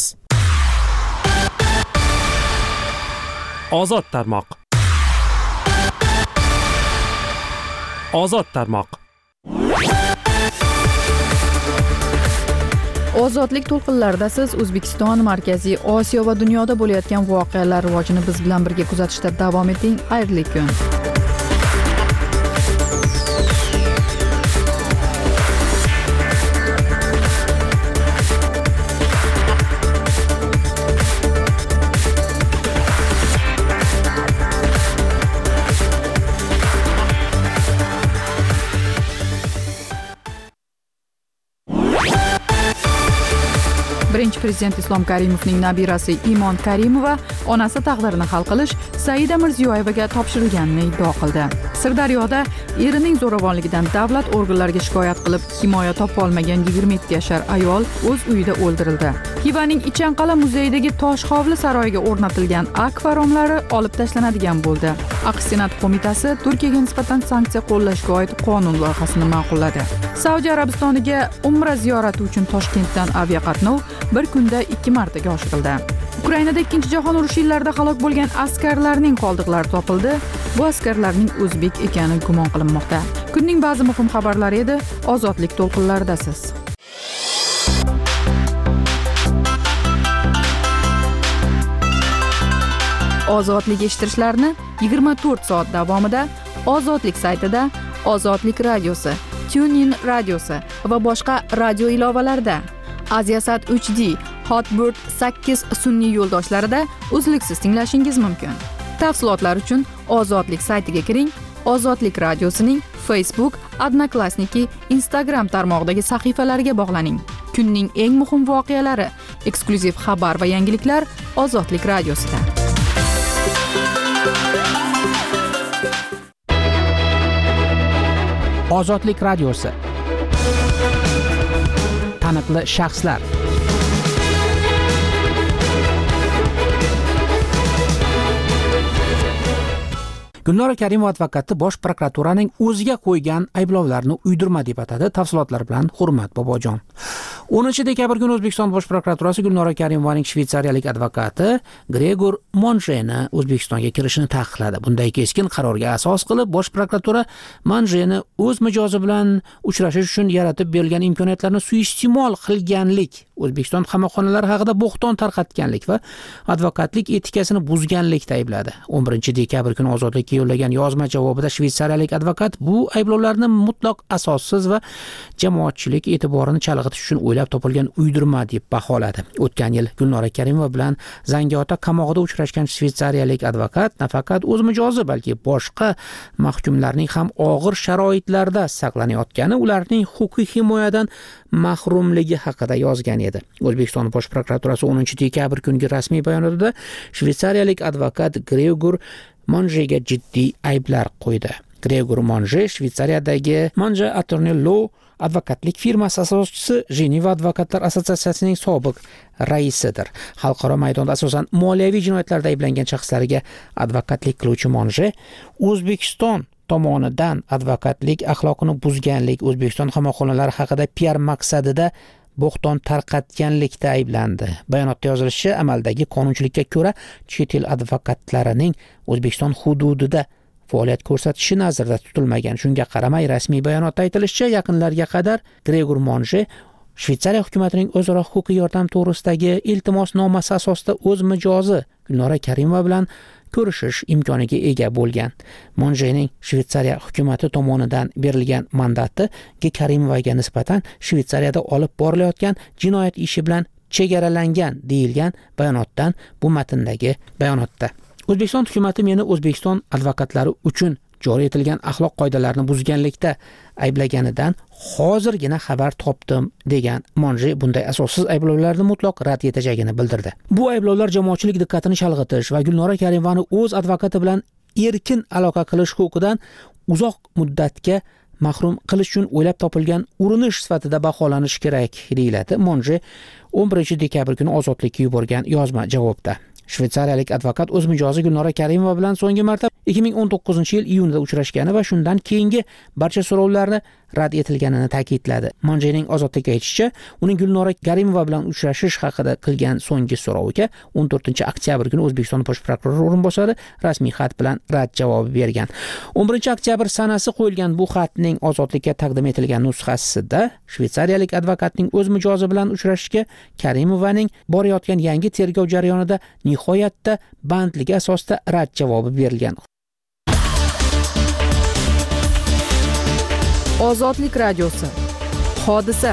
Ozod tarmoq. Ozod tarmoq. Ozodlik to'lqinlarida siz O'zbekiston, Markaziy Osiyo va dunyoda bo'layotgan voqealar rivojini biz bilan birga kuzatishda davom eting. Xayrli kun. Birinchi prezident Islom Karimovning nabirasi Imon Karimova onasi taqdirini hal qilish Saida Mirziyoyevaga topshirilganini iddao qildi. Sirdaryoda erining zo'ravonligidan davlat organlariga shikoyat qilib himoya topa olmagan yigirma yetti yashar ayol o'z uyida o'ldirildi. Xivaning Ichanqal'a muzeyidagi tosh hovli saroyiga o'rnatilgan akvaromlari olib tashlanadigan bo'ldi. Aqsh Senat qo'mitasi Turkiyaga nisbatan sanksiya qo'llashga oid qonun loyihasini ma'qulladi. Saudiya Arabistoniga Umra ziyorati uchun Toshkentdan aviaqatnov bir kunda ikki martaga oshirildi. Ukrainada ikkinchi jahon urushi yillarida halok bo'lgan askarlarning qoldiqlari topildi. Bu askarlarning o'zbek ekani gumon qilinmoqda. Kunning ba'zi muhim xabarlari edi. Ozodlik to'lqinlaridasiz. Ozodlik eshittirishlarni yigirma to'rt soat davomida Ozodlik saytida, Ozodlik radiosi, TuneIn radiosi va boshqa radio ilovalarida, Aziasat uch D, Hotbird sakkiz sun'iy yo'ldoshlarida uzluksiz tinglashingiz mumkin. Tafsilotlar uchun Ozodlik saytiga kiring. Ozodlik radiosining Facebook, Odnoklassniki, Instagram tarmog'idagi sahifalariga bog'laning. Kunning eng muhim voqealari, eksklyuziv xabar va yangiliklar Ozodlik radiosida. Ozodlik radiosi. Taniqli shaxslar. Gulnora Karimova advokati Bosh prokuraturaning o'ziga qo'ygan ayblovlarni uydirma deb atadi. Tafsilotlar bilan Hurmat Bobojon. o'ninchi dekabr kuni O'zbekiston Bosh prokuraturasi Gulnora Karimovaning shvetsariyalik advokati Gregor Monjeni O'zbekistonga kirishini taqiqladi. Bunday keskin qarorga asos qilib Bosh prokuratura Monjeni o'z mijozi bilan uchrashish uchun yaratib berilgan imkoniyatlarni suiiste'mol qilganlik, O'zbekiston qamoqxonalari haqida bo'xton tarqatganlik va advokatlik etikasini buzganlikda aybladi. o'n birinchi dekabr kuni Ozodlikka yo'llagan yozma javobida shvetsariyalik advokat bu ayblovlarni mutlaq asossiz va jamoatchilik e'tiborini chalg'itish uchun o'ylab topilgan uydirma deb baholadi. O'tgan yil Gulnora Karimova bilan Zangiota qamog'ida uchrashgan shvetsariyalik advokat nafaqat o'z mijozi, balki boshqa mahkumlarning ham og'ir sharoitlarda saqlanayotgani, ularning huquqiy himoyadan mahrumligi haqida yozgan edi. O'zbekiston Bosh prokuraturasi o'ninchi dekabr kungi rasmiy bayonotida shvetsariyalik advokat Gregor Monjega jiddiy ayblar qo'ydi. Gregor Monje Shvetsariyadagi Monje Attorney Law advokatlik firmasi asoschisi, Jeneva advokatlar assotsiatsiyasining sobiq raisidir. Xalqaro maydonda asosan moliyaviy jinoyatlarda ayblangan shaxslarga advokatlik qiluvchi Monje O'zbekiston tomonidan advokatlik axloqini buzganlik, O'zbekiston qamoqxonalari haqida P R maqsadida bo'xton tarqatganlikda ayblandi. Bayonotda yozilishicha, amaldagi qonunchilikka ko'ra chet el advokatlarining O'zbekiston hududida faoliyat ko'rsatishi nazarda tutilmagan. Shunga qaramay, rasmiy bayonotda aytilishicha, yaqinlarga qadar Gregor Monje Shvetsariya hukumatining o'zaro huquqiy yordam to'g'risidagi iltimosnomasi asosida o'z mijozi Gulnora Karimova bilan ko'rishish imkoniga ega bo'lgan. Monjening Shvetsariya hukumati tomonidan berilgan mandati Karimovaga nisbatan Shvetsariyada olib borilayotgan jinoyat ishi bilan chegaralangan deyilgan bayonotdan bu matndagi bayonotda. O'zbekiston hukumati meni O'zbekiston advokatlari uchun joriy etilgan axloq qoidalarini buzganlikda ayblaganidan hozirgina xabar topdim degan Monje bunday asossiz ayblovlarni mutlaq rad etajagini bildirdi. Bu ayblovlar jamoatchilik diqqatini chalg'itish va Gulnora Karimovani o'z advokati bilan erkin aloqa qilish huquqidan uzoq muddatga mahrum qilish uchun o'ylab topilgan urinish sifatida baholanishi kerak deyiladi Monje o'n birinchi dekabr kuni Ozodlikka yuborgan yozma javobda. Shvetsariyalik advokat o'z mijozi Gulnora Karimova bilan so'nggi marta ikki ming o'n to'qqizinchi yil iyunda uchrashgani va shundan keyingi barcha so'rovlarni rad etilganini ta'kidladi. Monjening ozodlikka aytishicha, uning Gulnora Karimova bilan uchrashish haqida qilgan so'nggi so'roviga o'n to'rtinchi oktyabr kuni O'zbekiston bosh prokurori o'rinbosari rasmiy xat bilan rad javobi bergan. o'n birinchi oktyabr sanasi qo'yilgan bu xatning ozodlikka taqdim etilgan nusxasida shvetsariyalik advokatning o'z mijozi bilan uchrashishga Karimovaning borayotgan yangi tergov jarayonida nihoyatda bandligi asosida rad javobi berilgan. Ozodlik radiosi. Hodisa.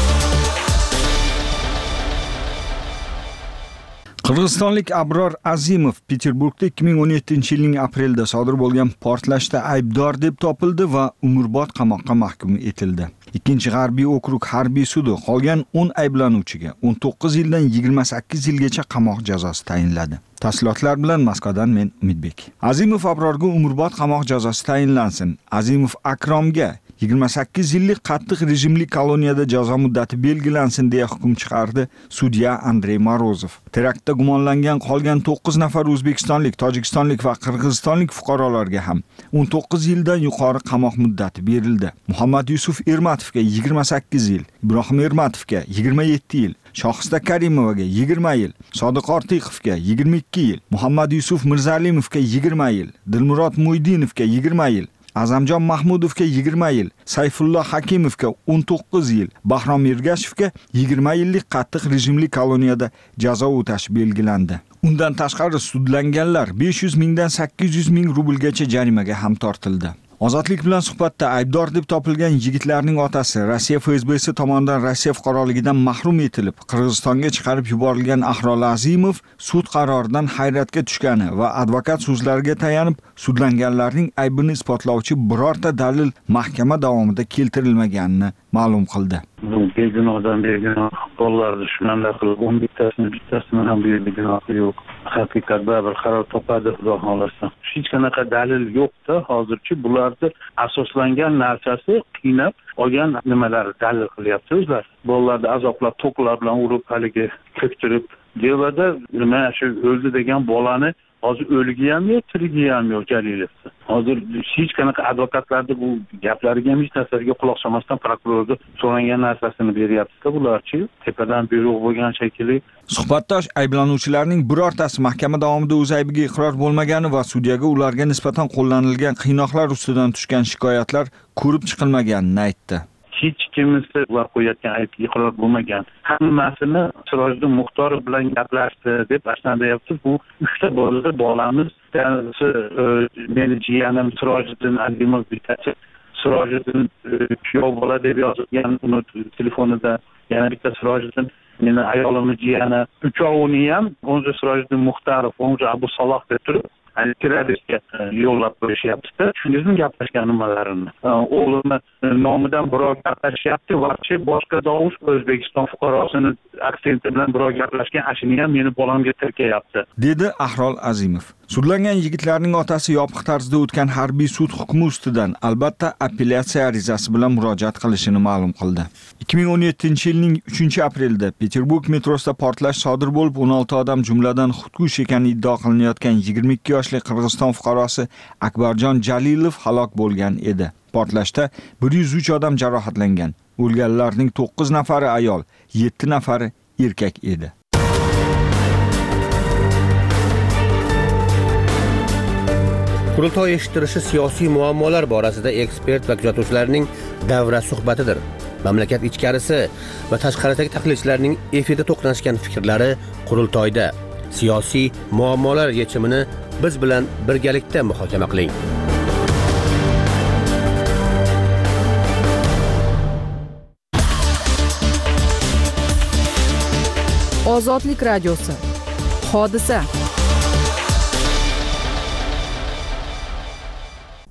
Qirg'izistonlik Abror Azimov Peterburgda ikki ming o'n yettinchi yilning aprelida sodir bo'lgan portlashda aybdor deb topildi va umrbod qamoqqa mahkum etildi. Ikkinchi G'arbiy okrug harbiy sudi qolgan o'n ayblanuvchiga o'n to'qqiz yildan yigirma sakkiz yilgacha qamoq jazosi tayinladi. Tafsilotlar bilan Moskvadan men Umidbek. Azimov Abrorga umrbod qamoq jazosi tayinlansin. Azimov Akromga yigirma sakkiz yillik qattiq rejimli koloniyada jazo muddati belgilansin deya hukm chiqardi sudya Andrey Morozov. Teraktda gumonlangan qolgan to'qqiz nafar o'zbekistonlik, tojikistonlik va qirg'izistonlik fuqarolarga ham o'n to'qqiz yildan yuqori qamoq muddati berildi. Muhammad Yusuf Ermatovga yigirma sakkiz yil, Ibrohim Ermatovga yigirma yetti yil, Shohista Karimovaga yigirma yil, Sodiq Ortiqovga yigirma ikki yil, Muhammad Yusuf Mirzalimovga yigirma yil, Dilmurod Mo'ydinovga yigirma yil, Azamjon Mahmudovga yigirma yil, Sayfullo Hakimovga o'n to'qqiz yil, Bahrom Ergashevga yigirma yillik qattiq rejimli koloniyada jazo o'tash belgilandi. Undan tashqari sudlanganlar besh yuz mingdan sakkiz yuz ming rublgacha jarimaga ham tortildi. Ozodlik bilan suhbatda aybdor deb topilgan yigitlarning otasi Rossiya F S B'si tomonidan Rossiya fuqaroligidan mahrum etilib, Qirg'izistonga chiqarib yuborilgan Ahrol Azimov sud qaroridan hayratga tushgani va advokat so'zlariga tayanib, sudlanganlarning aybini isbotlovchi birorta dalil mahkama davomida keltirilmaganini ma'lum qildi. Bu begunohdan begunoh bolalar dushmanlar qilib o'n bittasini bittasini ham begunohi yo'q. Haqiqat baribir qaror topadi xudo xolasa. Hech qanaqa dalil yo'q-da, hozirchi bularni asoslangan narsasi qiynab olgan nimalar dalil qilyapti o'zlari. Bolalarni azoblab, to'qlar bilan urib haligi ko'ktirib, devada nima shu o'ldi degan bolani hozir o'ligi ham yo'q, tirigi ham yo'q Jalilovda. Hozir hech qanaqa advokatlarning bu gaplariga ham hech narsaga quloq solmasdan prokurorga so'ragan narsasini beryapti-da bularchi. Tepadan buyruq bo'lgan shekilli. Suhbatdosh ayblanuvchilarning birortasi mahkama davomida o'z aybiga iqror bo'lmagani va sudyaga ularga nisbatan qo'llanilgan qiynoqlar ustidan tushgan shikoyatlar ko'rib chiqilmaganini aytdi. Hech kimisi ular qo'yayotgan aybga iqror bo'lmagan. Hammasini Sirojiddin Muxtorov bilan gaplashdi deb ashlandayapti. Bu uchta bolada bolamiz, meni jiyanim Sirojiddin Azimov bittasi Sirojiddin kuyov bola deb yozilgan uni telefonida, yana bitta Sirojiddin meni ayolimni jiyani, uchovini ham o'zi Sirojiddin Muxtorov, o'zi Abu Saloh deb turib hani tiradishga yo'llab qo'yishyapti-da. Shuningdek gaplashgan nimalarini. O'g'limni nomidan birov gaplashyapti, vaqti boshqa dovush O'zbekiston fuqarosini aksenti bilan birov gaplashgan, ashini ham meni bolamga tirkayapti, dedi Ahrol Azimov. Sudlangan yigitlarning otasi yopiq tarzda o'tgan harbiy sud hukmi ustidan albatta appelyatsiya arizasi bilan murojaat qilishini ma'lum qildi. ikki ming o'n yettinchi yilning uchinchi aprelida Peterburg metrosida portlash sodir bo'lib, o'n olti odam jumladan xudkush ekani iddao qilinayotgan yigirma ikki yoshli Qirg'iziston fuqarosi Akbarjon Jalilov halok bo'lgan edi. Portlashda bir yuz uch odam jarohatlangan. O'lganlarning to'qqiz nafari ayol, yetti nafari erkak edi. Qurultoy eshittirishi siyosiy muammolar borasida ekspert va kuzatuvchilarning davra suhbatidir. Mamlakat ichkarisi va tashqaridagi tahlilchilarning efirda to'qnashgan fikrlari qurultoyda. Siyosiy muammolar yechimini biz bilan birgalikda muhokama qiling. Ozodlik radiosi. Hodisa.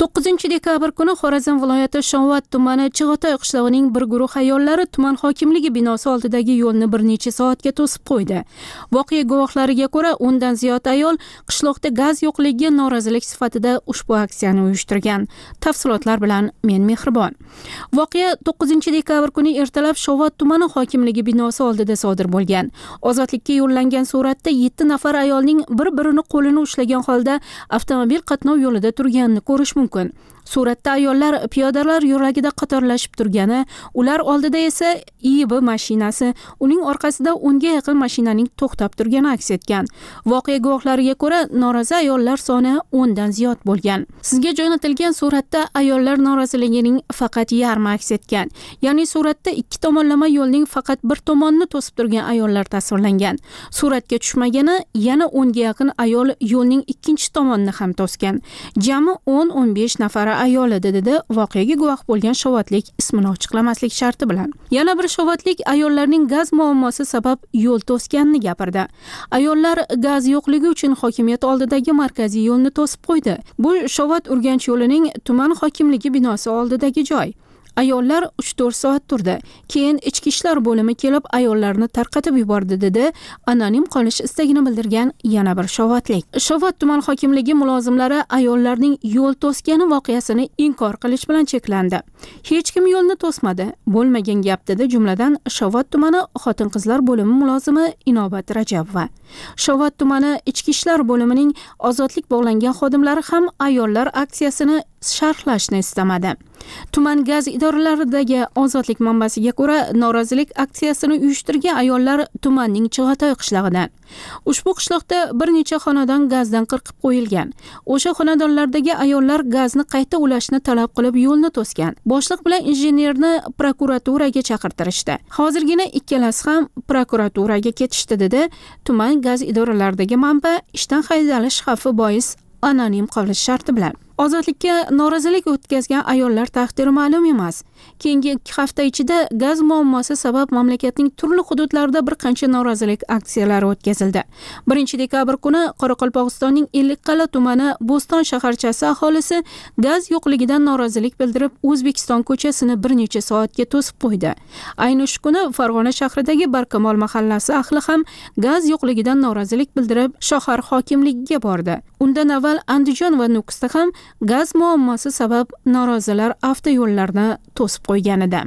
to'qqizinchi dekabr kuni Xorazm viloyati Shovot tumani Chig'atoy qishlog'ining bir guruh ayollari tuman hokimligi binosi oldidagi yo'lni bir necha soatga to'sib qo'ydi. Voqea guvohlariga ko'ra, o'ndan ziyod ayol qishloqda gaz yo'qligiga norozilik sifatida ushbu aksiyani uyushtirgan. Tafsilotlar bilan men Mehribon. Voqea to'qqizinchi dekabr kuni ertalab Shovot tumani hokimligi binosi oldida sodir bo'lgan. Ozodlikka yo'llangan suratda yetti nafar ayolning bir-birini qo'lini ushlagan holda avtomobil qatnov yo'lida turganini ko'rish mumkin. Suratda ayollar piyodalar yo'lagida qatorlashib turgani, ular oldida esa I B mashinasi, uning orqasida o'nga yaqin mashinaning to'xtab turgani aks etgan. Voqea guvohlariga ko'ra, norozi ayollar soni o'ndan ziyod bo'lgan. Sizga jo'natilgan suratda ayollar noroziligining faqat yarmi aks etgan. Ya'ni suratda ikki tomonlama yo'lning faqat bir tomonini to'sib turgan ayollar tasvirlangan. Suratga tushmagani yana o'nga yaqin ayol yo'lning ikkinchi tomonini ham to'sgan. Jami o'n o'n besh nafar ayol edi, dedi voqeaga guvoh bo'lgan shovotlik ismini ochiqlamaslik sharti bilan. Yana bir shovotlik ayollarning gaz muammosi sabab yo'l to'sganini gapirdi. Ayollar gaz yo'qligi uchun hokimiyat oldidagi markaziy yo'lni to'sib qo'ydi. Bu Shovot Urganch yo'lining tuman hokimligi binosi oldidagi joy. Ayollar uch to'rt soat turdi. Keyin ichki ishlar bo'limi kelib ayollarni tarqatib yubordi, dedi anonim qolish istagini bildirgan yana bir shovotlik. Shovot tuman hokimligi mulozimlari ayollarning yo'l to'sgani voqeasini inkor qilish bilan cheklandi. Hech kim yo'lni to'smadi, bo'lmagan gap, dedi jumladan Shovot tumani xotin-qizlar bo'limi mulozimi Inobat Rajabova. Shovot tumani ichki ishlar bo'limining ozodlik bog'langan xodimlari ham ayollar aksiyasini sharhlashni istamadi. Tuman gaz idoralaridagi ozodlik manbasiga ko'ra, norozilik aksiyasini uyushtirgan ayollar tumanning Chig'atoy qishlog'idan. Ushbu qishloqda bir necha xonadon gazdan qirqib qo'yilgan. O'sha xonadonlardagi ayollar gazni qayta ulashni talab qilib yo'lni to'sgan. Boshliq bilan injenerni prokuraturaga chaqirtirishdi. Hozirgina ikkalasi ham prokuraturaga ketishdi, dedi tuman gaz idoralaridagi manba ishdan haydalish xavfi bois anonim qolish sharti bilan. Ozodlikka norozilik o'tkazgan ayollar taqdiri ma'lum emas. Keyingi ikki hafta ichida gaz muammosi sabab mamlakatning turli hududlarida bir qancha norozilik aksiyalari o'tkazildi. birinchi dekabr kuni Qoraqalpog'istonning Ellikqal'a tumani Bo'ston shaharchasi aholisi gaz yo'qligidan norozilik bildirib, O'zbekiston ko'chasini bir necha soatga to'sib qo'ydi. Ayni shu kuni Farg'ona shahridagi Barkamol mahallasi ahli ham gaz yo'qligidan norozilik bildirib, shahar hokimligiga bordi. Undan avval Andijon va Nukusda ham gaz muammosi sabab norozilar avtoyo'llarni to'sib qo'ygan edi.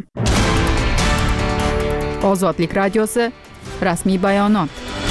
Ozodlik radiosi rasmiy bayonot.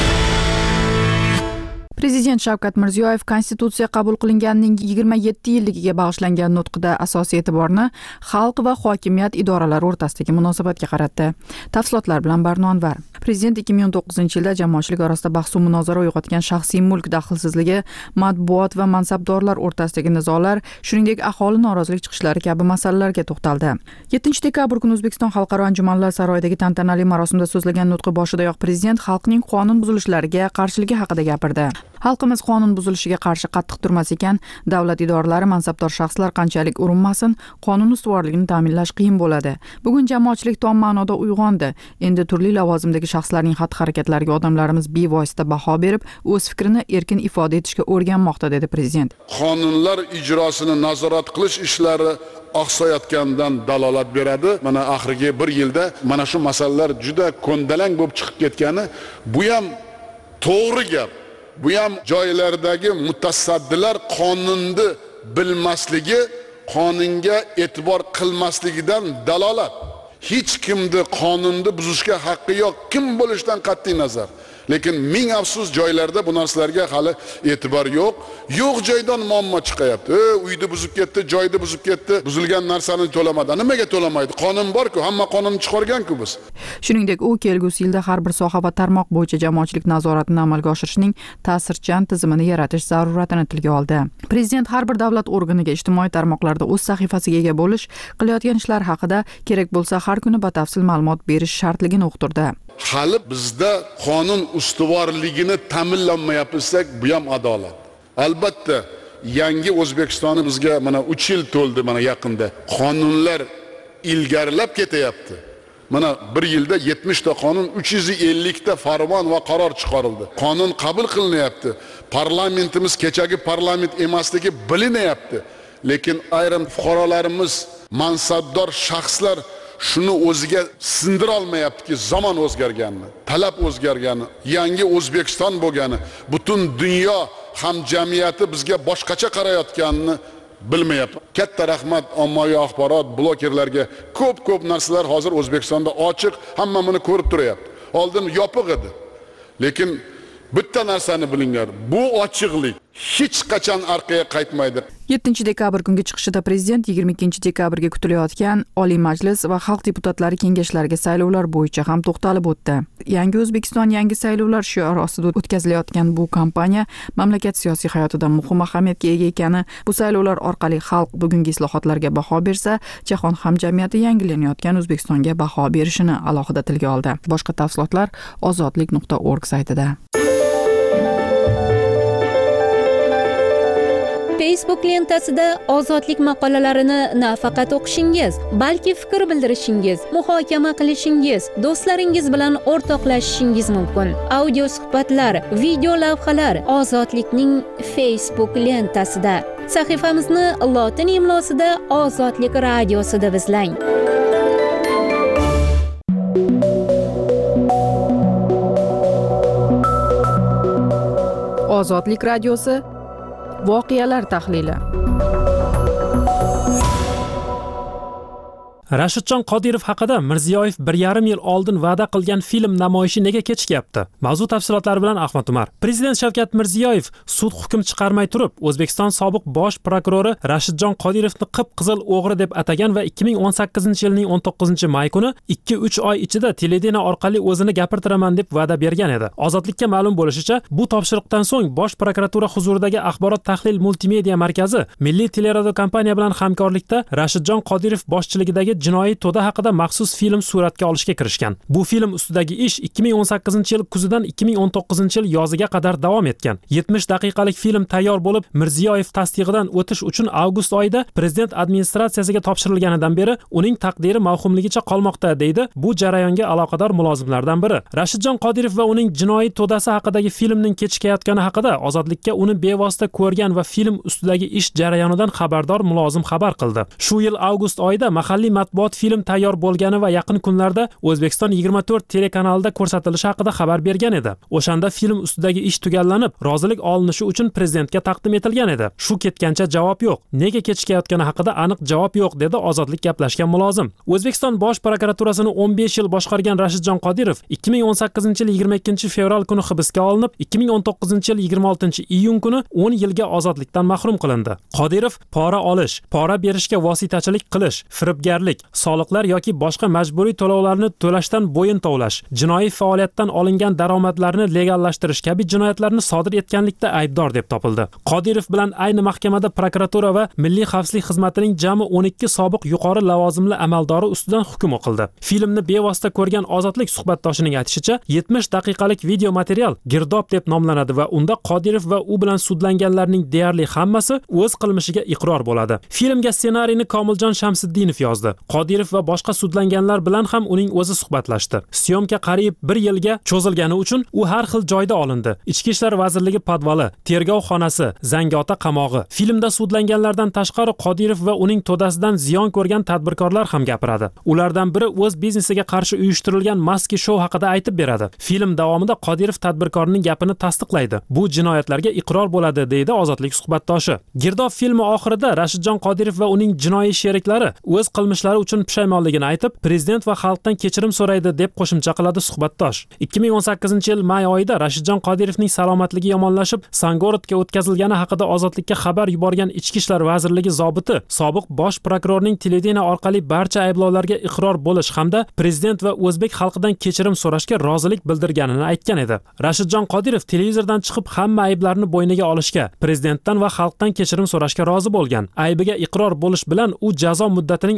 Prezident Shavkat Mirziyoyev Konstitutsiya qabul qilinganining yigirma yetti yilligiga bag'ishlangan nutqida asosiy e'tiborni xalq va hokimiyat idoralari o'rtasidagi munosabatga qaratdi. Tafsilotlar bilan Barno Anvar. Prezident ikki ming o'n to'qqizinchi yilda jamoatchilik orasida bahs va munozara uyg'otgan shaxsiy mulk daxlsizligi, matbuot va mansabdorlar o'rtasidagi nizolar, shuningdek aholi norozilik chiqishlari kabi masalalarga to'xtaldi. yettinchi dekabr kuni O'zbekiston xalqaro anjumanlar saroyidagi tantanali marosimda so'zlagan nutqi boshidayoq prezident xalqning qonun buzilishlariga qarshiligi haqida gapirdi. Xalqimiz qonun buzilishiga qarshi qattiq turmas ekan, davlat idoralari, mansabdor shaxslar qanchalik urinmasin, qonun ustuvorligini ta'minlash qiyin bo'ladi. Bugun jamoatchilik tom ma'noda uyg'ondi. Endi turli lavozimdagi shaxslarning xatti-harakatlariga odamlarimiz bevosita baho berib, o'z fikrini erkin ifoda etishga o'rganmoqda, dedi prezident. Qonunlar ijrosini nazorat qilish ishlari oqsayotgandan dalolat beradi. Mana oxirgi bir yilda mana shu masalalar juda ko'ndalang bo'lib chiqib ketgani, bu ham to'g'ri gap. Bu ham joylardagi mutasaddilar qonunni bilmasligi, qonunga e'tibor qilmasligidan dalolat. Hech kimni qonunni buzishga haqqi yo'q, kim bo'lishidan qat'iy nazar. Lekin ming afsus joylarda bu narsalarga hali e'tibor yo'q. Yo'q joydan muammo chiqayapti. E, uyni buzib ketdi, joyni buzib ketdi, buzilgan narsani to'lamadi. Nimaga to'lamaydi? Qonun bor-ku, hamma qonunni chiqargan-ku biz. Shuningdek, u kelgusi yilda har bir soha va tarmoq bo'yicha jamoatchilik nazoratini amalga oshirishning ta'sirchan tizimini yaratish zaruratini tilga oldi. Prezident har bir davlat organiga ijtimoiy tarmoqlarda o'z sahifasiga ega bo'lish, qilayotgan ishlar haqida kerak bo'lsa har kuni batafsil ma'lumot berish shartligini uqtirdi. Hali bizda qonun ustuvorligini ta'minlamayapsak, bu ham adolat. Albatta, yangi O'zbekistonni bizga mana uch yil to'ldi, mana yaqinda. Qonunlar ilgarilab ketyapti. Mana bir yilda yetmish ta qonun, uch yuz ellik ta farmon va qaror chiqarildi. Qonun qabul qilinyapti. Parlamentimiz kechagi parlament emasligi bilinyapti. lekin ayrim fuqarolarimiz, mansabdor shaxslar shuni o'ziga sindira olmayaptiki, zamon o'zgarganini, talab o'zgargani, yangi O'zbekiston bo'lgani, butun dunyo hamjamiyati bizga boshqacha qarayotganini bilmayapti. Katta rahmat ommaviy axborot blogerlarga. Ko'p-ko'p narsalar hozir O'zbekistonda ochiq, hamma buni ko'rib turyapti. Oldin yopiq edi. Lekin bitta narsani bilinglar, bu ochiqlik hech qachon orqaga qaytmaydi. yettinchi dekabr kungi chiqishida prezident yigirma ikkinchi dekabrga kutilayotgan Oliy Majlis va Xalq deputatlari kengashlariga saylovlar bo'yicha ham to'xtalib o'tdi. Yangi O'zbekiston yangi saylovlar shiori ostida o'tkazilayotgan bu kampaniya mamlakat siyosiy hayotida muhim ahamiyatga ega ekani, bu saylovlar orqali xalq bugungi islohotlarga baho bersa, jahon hamjamiyati yangilanayotgan O'zbekistonga baho berishini alohida tilga oldi. Boshqa tafsilotlar ozodlik nuqta org saytida. Facebook lentasida ozodlik maqolalarini nafaqat o'qishingiz, balki fikr bildirishingiz, muhokama qilishingiz, do'stlaringiz bilan o'rtoqlashishingiz mumkin. Audio suhbatlar, video lavhalar ozodlikning Facebook lentasida. Sahifamizni lotin imlosida Ozodlik radiosida izlang. Ozodlik radiosi voqealar tahlili. Rashidjon Qodirov haqida Mirziyoyev bir yarim yil oldin va'da qilgan film namoyishi nega kechikyapti? Mavzu tafsilotlari bilan Ahmad Umar. Prezident Shavkat Mirziyoyev sud hukm chiqarmay turib, O'zbekiston sobiq bosh prokurori Rashidjon Qodirovni qip-qizil o'g'ri deb atagan va ikki ming o'n sakkizinchi yilning o'n to'qqizinchi may kuni ikki uch oy ichida televideniya orqali o'zini gapirtiraman deb va'da bergan edi. Ozodlikka ma'lum bo'lishicha, bu topshiriqdan so'ng bosh prokuratura huzuridagi axborot tahlil multimedia markazi Milliy teleradio kompaniya bilan hamkorlikda Rashidjon Qodirov boshchiligidagi jinoiy to'da haqida maxsus film suratga olishga kirishgan. Bu film ustidagi ish ikki ming o'n sakkizinchi yil kuzidan ikki ming o'n to'qqizinchi yil yoziga qadar davom etgan. yetmish daqiqalik film tayyor bo'lib, Mirziyoyev tasdig'idan o'tish uchun avgust oyida prezident administratsiyasiga topshirilganidan beri uning taqdiri mavhumligicha qolmoqda, deydi bu jarayonga aloqador mulozimlardan biri. Rashidjon Qodirov va uning jinoiy to'dasi haqidagi filmning kechikayotgani haqida Ozodlikka uni bevosita ko'rgan va film ustidagi ish jarayonidan xabardor mulozim xabar qildi. Shu yil avgust oyida mahalliy matbuot film tayyor bo'lgani va yaqin kunlarda O'zbekiston yigirma to'rt telekanalida ko'rsatilishi haqida xabar bergan edi. O'shanda film ustidagi ish tugallanib, rozilik olinishi uchun prezidentga taqdim etilgan edi. Shu ketgancha javob yo'q. Nega kechikayotgani haqida aniq javob yo'q, dedi Ozodlik gaplashgan mulozim. O'zbekiston bosh prokuraturasini o'n besh yil boshqargan Rashidjon Qodirov ikki ming o'n sakkizinchi yil yigirma ikkinchi fevral kuni hibsga olinib, ikki ming o'n to'qqizinchi yil yigirma oltinchi iyun kuni o'n yilga ozodlikdan mahrum qilindi. Qodirov pora olish, pora berishga vositachilik qilish, firibgarlik, soliqlar yoki boshqa majburiy to'lovlarni to'lashdan bo'yin tovlash, jinoiy faoliyatdan olingan daromadlarni legallashtirish kabi jinoyatlarni sodir etganlikda aybdor deb topildi. Qodirov bilan ayni mahkamada prokuratura va Milliy xavfsizlik xizmatining jami o'n ikki sobiq yuqori lavozimli amaldori ustidan hukm o'qildi. Filmni bevosita ko'rgan Ozodlik suhbatdoshining aytishicha, yetmish daqiqalik video material Girdob deb nomlanadi va unda Qodirov va u bilan sudlanganlarning deyarli hammasi o'z qilmishiga iqror bo'ladi. Filmga ssenariyni Komiljon Shamsiddinov yozdi. Qodirov va boshqa sudlanganlar bilan ham uning o'zi suhbatlashdi. Syomka qariyb bir yilga cho'zilgani uchun u har xil joyda olindi. Ichki ishlar vazirligi podvali, tergov xonasi, Zangiota qamog'i. Filmda sudlanganlardan tashqari Qodirov va uning to'dasidan ziyon ko'rgan tadbirkorlar ham gapiradi. Ulardan biri o'z biznesiga qarshi uyushtirilgan maski shou haqida aytib beradi. Film davomida Qodirov tadbirkorning gapini tasdiqlaydi. Bu jinoyatlarga iqror bo'ladi, deydi Ozodlik suhbatdoshi. Girdob filmi oxirida Rashidjon Qodirov va uning jinoiy sheriklari o'z qilmishlari uchun pushaymonligini aytib, prezident va xalqdan kechirim so'raydi deb qo'shimcha qiladi suhbatdosh. ikki ming o'n sakkizinchi yil may oyida Rashidjon Qodirovning salomatligi yomonlashib, Sangorodga o'tkazilgani haqida Ozodlikka xabar yuborgan Ichki ishlar vazirligi zobiti sobiq bosh prokurorning televideniya orqali barcha ayblovlarga iqror bo'lish hamda prezident va o'zbek xalqidan kechirim so'rashga rozilik bildirganini aytgan edi. Rashidjon Qodirov televizordan chiqib hamma ayblarni bo'yniga olishga, prezidentdan va xalqdan kechirim so'rashga rozi bo'lgan. Aybiga iqror bo'lish bilan u jazo muddatining ozayishiga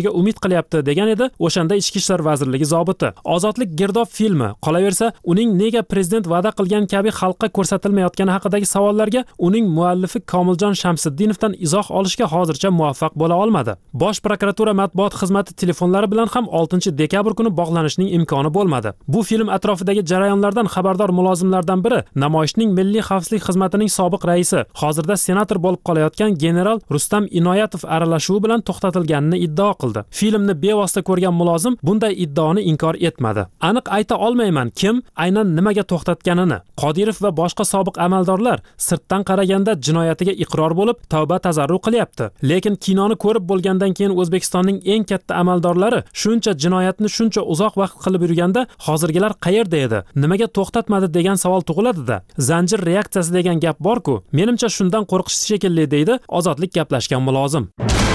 bo'lishiga umid qilyapti degan edi o'shanda Ichki ishlar vazirligi zobiti. Ozodlik girdob filmi, qolaversa, uning nega prezident va'da qilgan kabi xalqqa ko'rsatilmayotgani haqidagi savollarga uning muallifi Komiljon Shamsiddinovdan izoh olishga hozircha muvaffaq bo'la olmadi. Bosh prokuratura matbuot xizmati telefonlari bilan ham oltinchi dekabr kuni bog'lanishning imkoni bo'lmadi. Bu film atrofidagi jarayonlardan xabardor mulozimlardan biri namoyishning Milliy xavfsizlik xizmatining sobiq raisi, hozirda senator bo'lib qolayotgan general Rustam Inoyatov aralashuvi bilan to'xtatilganini iddao qildi. Filmni bevosita ko'rgan mulozim bunday iddaoni inkor etmadi. Aniq ayta olmayman kim aynan nimaga to'xtatganini. Qodirov va boshqa sobiq amaldorlar sirtdan qaraganda jinoyatiga iqror bo'lib, tavba tazarru qilyapti. Lekin kinoni ko'rib bo'lgandan keyin O'zbekistonning eng katta amaldorlari shuncha jinoyatni shuncha uzoq vaqt qilib yurganda hozirgilar qayerda edi? Nimaga to'xtatmadi degan savol tug'iladi-da. Zanjir reaksiyasi degan gap bor-ku. Menimcha shundan qo'rqish shekilli deydi Ozodlik gaplashgan mulozim.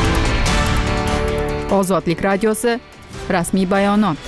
Ozodlik radiosi rasmiy bayonot.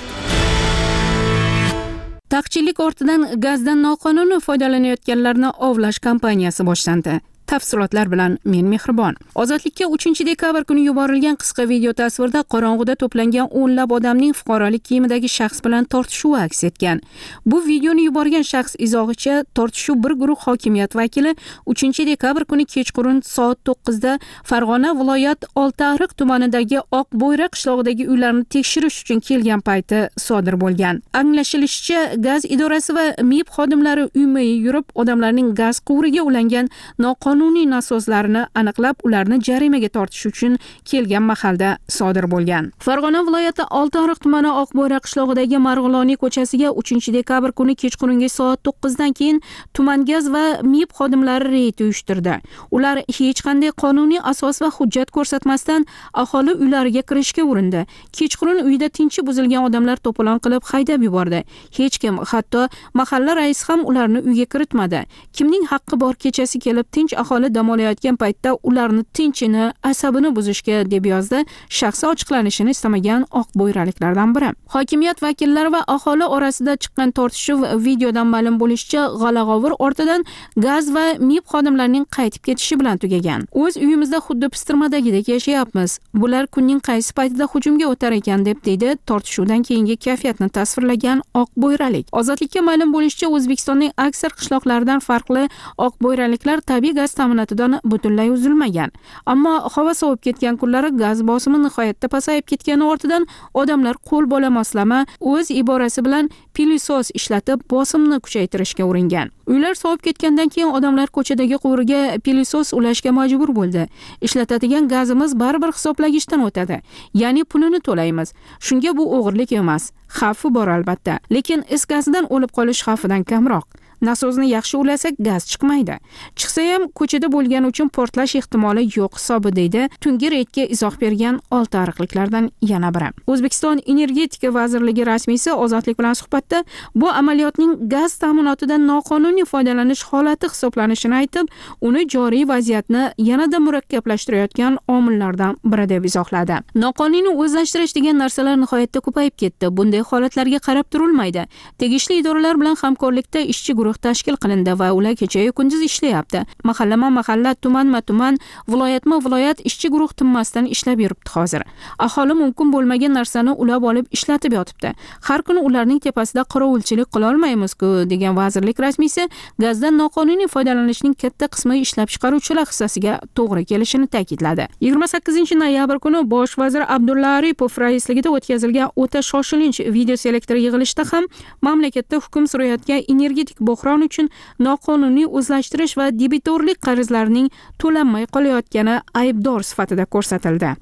Taqchillik ortidan gazdan noqonuniy foydalanayotganlarni ovlash kampaniyasi boshlandi. Tafsilotlar bilan men Mehribon. Ozodlikka uchinchi dekabr kuni yuborilgan qisqa video tasvirda qorong'uda to'plangan o'nlab odamning fuqarolik kiyimidagi shaxs bilan tortishuvi aks etgan. Bu videoni yuborgan shaxs izohicha tortishuv bir guruh hokimiyat vakili uchinchi dekabr kuni kechqurun soat to'qqizda Farg'ona viloyat Oltiariq tumanidagi Oqbo'yra qishlog'idagi uylarni tekshirish uchun kelgan payti sodir bo'lgan. Anglashilishicha, gaz idorasi va M I B xodimlari uyma yurib, odamlarning gaz quvuriga ulangan noqonuniy qonuniy nasoslarni aniqlab, ularni jarimaga tortish uchun kelgan mahalda sodir bo'lgan. Farg'ona viloyati Oltiariq tumani Oqbo'yra qishlog'idagi Marg'iloniy ko'chasiga uchinchi dekabr kuni kechqurungi soat to'qqizdan keyin tuman gaz va M I B xodimlari reyd uyushtirdi. Ular hech qanday qonuniy asos va hujjat ko'rsatmasdan aholi uylariga kirishga urindi. Kechqurun uyda tinchi buzilgan odamlar to'polon qilib haydab yubordi. Hech kim, hatto mahalla raisi ham ularni uyga kiritmadi. Kimning haqqi bor kechasi kelib tinch aholi dam olayotgan paytda ularni tinchini, asabini buzishga deb yozdi shaxsi ochiqlanishini istamagan oqbo'yraliklardan biri. Hokimiyat vakillari va aholi orasida chiqqan tortishuv videodan ma'lum bo'lishicha, g'ala-g'ovur ortidan gaz va M I B xodimlarining qaytib ketishi bilan tugagan. O'z uyimizda xuddi pistirmadagidek yashayapmiz. Bular kunning qaysi paytida hujumga o'tar ekan deb deydi tortishuvdan keyingi kayfiyatni tasvirlagan oqbo'yralik. Ozodlikka ma'lum bo'lishicha, O'zbekistonning aksar qishloqlaridan farqli oqbo'yraliklar tabiiy gaz ta'minotidan butunlay uzilmagan. Ammo havo sovib ketgan kunlari gaz bosimi nihoyatda pasayib ketgani ortidan odamlar qo'l bola moslama, o'z iborasi bilan pilisos ishlatib bosimni kuchaytirishga uringan. Uylar sovib ketgandan keyin odamlar ko'chadagi quvurga pilisos ulashga majbur bo'ldi. Ishlatadigan gazimiz baribir hisoblagichdan o'tadi. Ya'ni pulini to'laymiz. Shunga bu o'g'irlik emas. Xavfi bor albatta, lekin is gazidan o'lib qolish xavfidan kamroq. Nasosni yaxshi ulasak gaz chiqmaydi. Chiqsa ham ko'chada bo'lgani uchun portlash ehtimoli yo'q hisobi deydi tungi reydga izoh bergan oltiariqliklardan yana biri. O'zbekiston Energetika vazirligi rasmiysi Ozodlik bilan suhbatda bu amaliyotning gaz ta'minotidan noqonuniy foydalanish holati hisoblanishini aytib, uni joriy vaziyatni yanada murakkablashtirayotgan omillardan biri deb izohladi. Noqonuniy o'zlashtirish degan narsalar nihoyatda ko'payib ketdi. Bunday holatlarga qarab turilmaydi. Tegishli idoralar bilan hamkorlikda ishchi guruh tashkil qilindi va ular kecha-yu kunduz ishlayapti. Mahallama-mahalla, tumanma-tuman, viloyatma-viloyat ishchi guruh tinmasdan ishlab yuribdi hozir. Aholi mumkin bo'lmagan narsani ulab olib ishlatib yotibdi. Har kuni ularning tepasida qorovulchilik qila olmaymiz-ku degan vazirlik rasmiysi gazdan noqonuniy foydalanishning katta qismi ishlab chiqaruvchilar hissasiga to'g'ri kelishini ta'kidladi. yigirma sakkizinchi noyabr kuni bosh vazir Abdulla Aripov raisligida o'tkazilgan o'ta shoshilinch video selektor yig'ilishida ham mamlakatda hukm surayotgan energetik bo'hron uchun noqonuniy o'zlashtirish va debitorlik qarzlarining to'lanmay qolayotgani aybdor sifatida ko'rsatildi.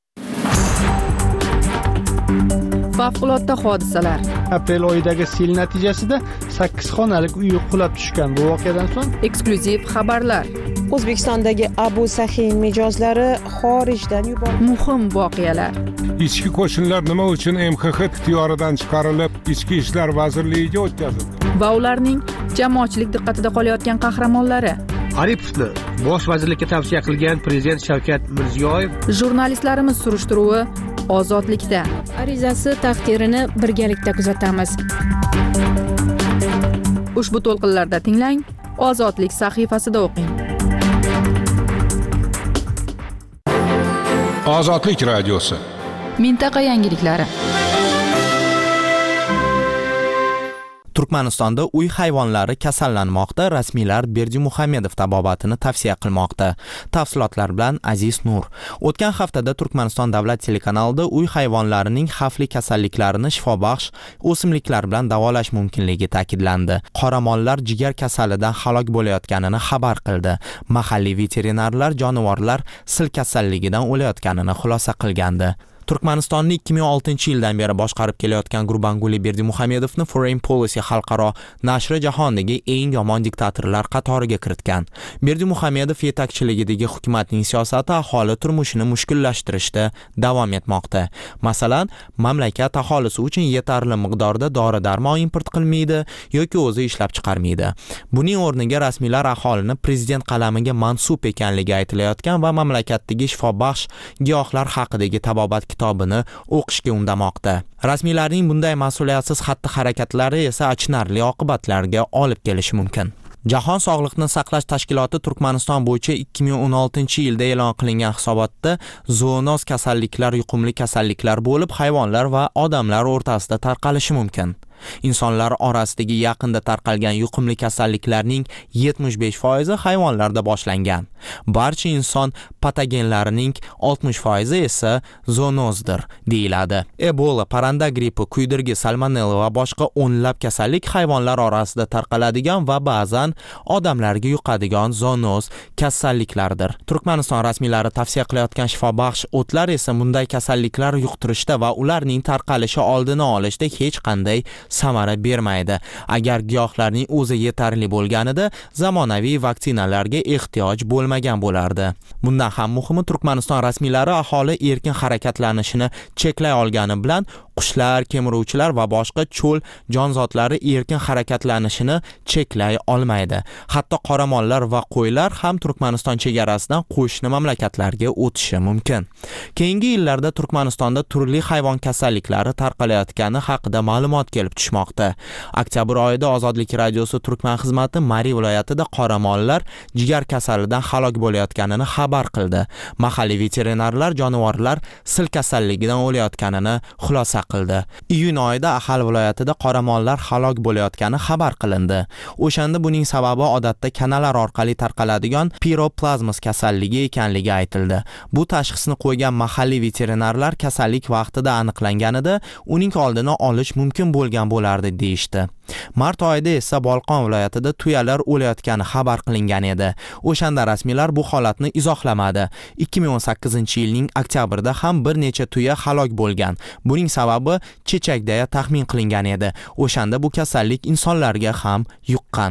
Favqulodda hodisalar. Aprel oyidagi sel natijasida sakkiz xonalik uy qulab tushgan. Bu voqeadan so'ng eksklyuziv xabarlar. O'zbekistondagi Abu Sahin mijozlari xorijdan yuborildi. Muhim voqealar. Ichki qo'shinlar nima uchun M X X ixtiyoridan chiqarilib, Ichki ishlar vazirligiga o'tkazildi? Va ularning jamoatchilik diqqatida qolayotgan qahramonlari. Aripovni bosh vazirlikka tavsiya qilgan prezident Shavkat Mirziyoyev. Jurnalistlarimiz surishtiruvi Ozodlikda. Arizasi taqdirini birgalikda kuzatamiz. Ushbu to'lqinlarda tinglang, Ozodlik sahifasida o'qing. Ozodlik radiosi. Mintaqa yangiliklari. Turkmanistonda uy hayvonlari kasallanmoqda. Rasmiylar Berdimuhamedov tabobatini tavsiya qilmoqda. Tafsilotlar bilan Aziz Nur. O'tgan haftada Turkmaniston davlat telekanalida uy hayvonlarining xavfli kasalliklarini shifobaxsh o'simliklar bilan davolash mumkinligi ta'kidlandi. Qoramollar jigar kasalidan halok bo'layotganini xabar qildi. Mahalliy veterinarlar jonivorlar sil kasalligidan o'layotganini xulosa qilgandi. Turkmanistonni ikki ming oltinchi yildan beri boshqarib kelayotgan Gurbanguli Berdimuhamedovni Foreign Policy xalqaro nashri jahondagi eng yomon diktatorlar qatoriga kiritgan. Berdimuhamedov yetakchiligidagi hukumatning siyosati aholi turmushini mushkullashtirishda davom etmoqda. Masalan, mamlakat aholisi uchun yetarli miqdorda dori-darmon import qilmaydi yoki o'zi ishlab chiqarmaydi. Buning o'rniga rasmiylar aholini prezident qalamiga mansub ekanligi aytilayotgan va mamlakatdagi shifobaxsh giyohlar haqidagi tabobat kitobini o'qishga undamoqda. Rasmiylarning bunday mas'uliyatsiz xatti-harakatlari esa achinarli oqibatlarga olib kelishi mumkin. Jahon Sog'liqni saqlash tashkiloti Turkmaniston bo'yicha ikki ming o'n oltinchi yilda e'lon qilingan hisobotda zoonoz kasalliklar yuqumli kasalliklar bo'lib, hayvonlar va odamlar o'rtasida tarqalishi mumkin. Insonlar orasidagi yaqinda tarqalgan yuqumli kasalliklarning yetmish besh foizi hayvonlarda boshlangan. Barcha inson patogenlarining oltmish foizi esa zoonozdir deyiladi. Ebola, parranda grippi, kuydirgi, salmonella va boshqa o'nlab kasallik hayvonlar orasida tarqaladigan va ba'zan odamlarga yuqadigan zoonoz kasalliklardir. Turkmaniston rasmiylari tavsiya qilayotgan shifobaxsh o'tlar esa bunday kasalliklar yuqtirishda va ularning tarqalishi oldini olishda hech qanday samara bermaydi. Agar giyohlarning o'zi yetarli bo'lganida zamonaviy vaksinalarga ehtiyoj bo'lmagan bo'lardi. Bundan ham muhimi, Turkmaniston rasmiylari aholi erkin harakatlanishini cheklay olgani bilan qushlar, kemiruvchilar va boshqa cho'l jonzotlari erkin harakatlanishini cheklay olmaydi. Hatto qoramollar va qo'ylar ham Turkmaniston chegarasidan qo'shni mamlakatlarga o'tishi mumkin. Keyingi yillarda Turkmanistonda turli hayvon kasalliklari tarqalayotgani haqida ma'lumot kelib tushmoqda. Oktyabr oyida Ozodlik radiosi Turkman xizmati Mari viloyatida qoramollar jigar kasalidan halok bo'layotganini xabar qildi. Mahalliy veterinarlar jonivorlar sil kasalligidan o'layotganini xulosa qildi. Iyun oyida Ahal viloyatida qoramollar halok bo'layotgani xabar qilindi. O'shanda buning sababi odatda kanalar orqali tarqaladigan piroplazmos kasalligi ekanligi aytildi. Bu tashxisni qo'ygan mahalliy veterinarlar kasallik vaqtida aniqlanganida uning oldini olish mumkin bo'lgan bo'lardi deyishdi. Mart oyida esa Bolqon viloyatida tuyalar o'layotgani xabar qilingan edi. O'shanda rasmiylar bu holatni izohlamadi. ikki ming o'n sakkizinchi yilning oktyabrida ham bir necha tuya halok bo'lgan. Buning sababi chechakda taxmin qilingan edi. O'shanda bu kasallik insonlarga ham yuqqan.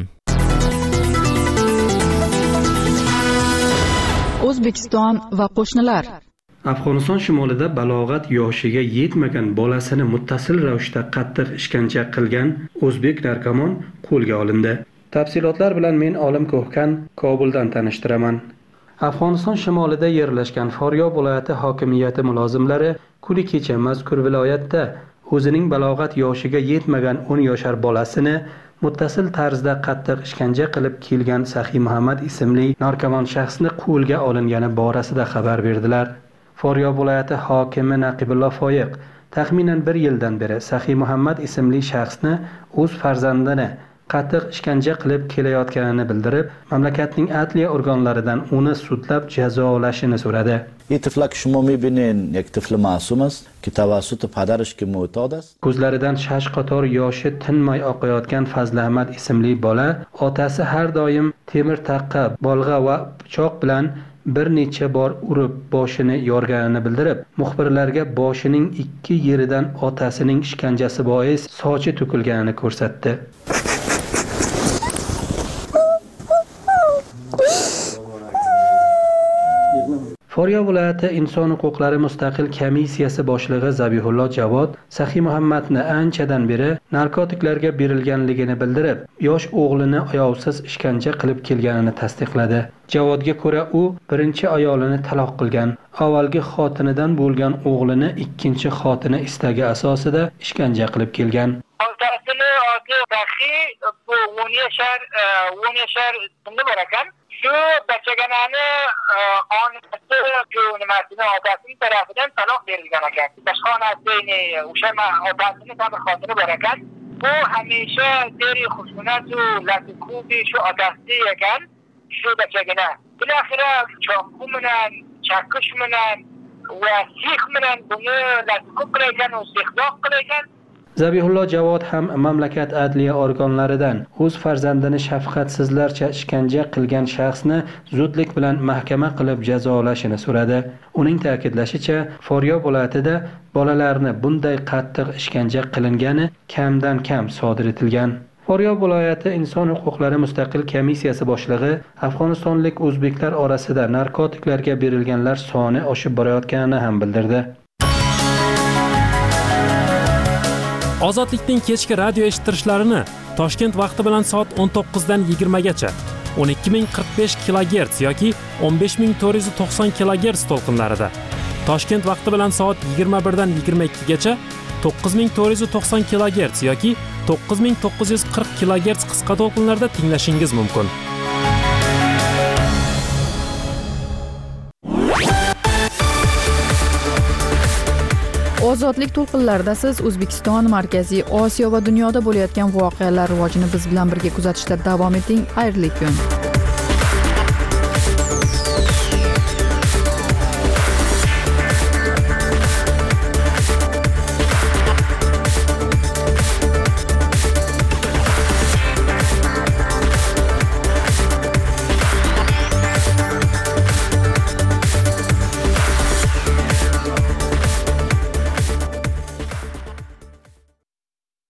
O'zbekiston va qo'shnilar. Afg'oniston shimolida balog'at yoshiga yetmagan bolasini muttasil ravishda qattiq ishkanja qilgan o'zbek narkoman qo'lga olindi. Tafsilotlar bilan men Olim Ko'hkan Kobuldan tanishtiraman. Afg'oniston shimolida yerlashgan Foryob viloyati hokimiyati mulozimlari kuni kecha mazkur viloyatda o'zining balog'at yoshiga yetmagan o'n yoshar bolasini muttasil tarzda qattiq ishkanja qilib kelgan Saxiy Muhammad ismli narkoman shaxsni qo'lga olingani borasida xabar berdilar. Foryob viloyati hokimi Naqibullo Foyiq taxminan bir yildan beri Saxiy Muhammad ismli shaxsni o'z farzandini qattiq ishkanja qilib kelayotganini bildirib, mamlakatning adliya organlaridan uni sudlab jazolashini so'radi. این طفلک شما میبینین یک طفل معصوم است که توسط پدرش که معتاد است. Ko'zlaridan shash qator yoshi tinmay oqayotgan Fazl Ahmad ismli bola otasi har doim temir taqqa, bolg'a va pichoq bilan bir necha bor urib boshini yorganini bildirib, muxbirlarga boshining ikki yeridan otasining ishkanjasi bois sochi to'kilganini ko'rsatdi. Foryob viloyati inson huquqlari mustaqil komissiyasi boshlig'i Zabihullo Javod Saxiy Muhammadni anchadan beri narkotiklarga berilganligini bildirib, yosh o'g'lini ayovsiz ishkanja qilib kelganini tasdiqladi. Javodga ko'ra, u birinchi ayolini taloq qilgan, avvalgi xotinidan bo'lgan o'g'lini ikkinchi xotini istagi asosida ishkanja qilib kelgan. Otasini oti Saxiy o'n yashar o'n yashar sinni bor ekan. shu bachaganani onasi nimasini otasini tarafidan taloq berilgan ekan. Boshqonasi o'sha otasini sabr xotiri bor ekan. Bu hamisha deri xushunatu latukubi shu otasi ekan. Shu bachagana. Bilaxira cho'qqu bilan, chaqish bilan va six bilan buni latukub qilayotgan, istiqloq qilayotgan. Zabihullo Javod ham mamlakat adliya organlaridan o'z farzandini shafqatsizlarcha ishkanja qilgan shaxsni zudlik bilan mahkama qilib jazolashini so'radi. Uning ta'kidlashicha, Foryob viloyatida bolalarni bunday qattiq ishkanja qilingani kamdan kam sodir etilgan. Foryob viloyati Inson huquqlari mustaqil komissiyasi boshlig'i Afg'onistonlik o'zbeklar orasida narkotiklarga berilganlar soni oshib borayotganini ham bildirdi. Ozodlikning kechki radio eshittirishlarini Toshkent vaqti bilan soat o'n to'qqiz dan yigirma gacha o'n ikki ming qirq besh kilogerts yoki o'n besh ming to'rt yuz to'qson kilogerts to'lqinlarida, Toshkent vaqti bilan soat yigirma bir dan yigirma ikki gacha to'qqiz ming to'rt yuz to'qson kilogerts yoki to'qqiz ming to'qqiz yuz qirq kilogerts qisqa to'lqinlarda tinglashingiz mumkin. Ozodlik to'lqinlarida siz O'zbekiston, Markaziy Osiyo va dunyoda bo'layotgan voqealar rivojini biz bilan birga kuzatishda davom eting. Xayrli kun.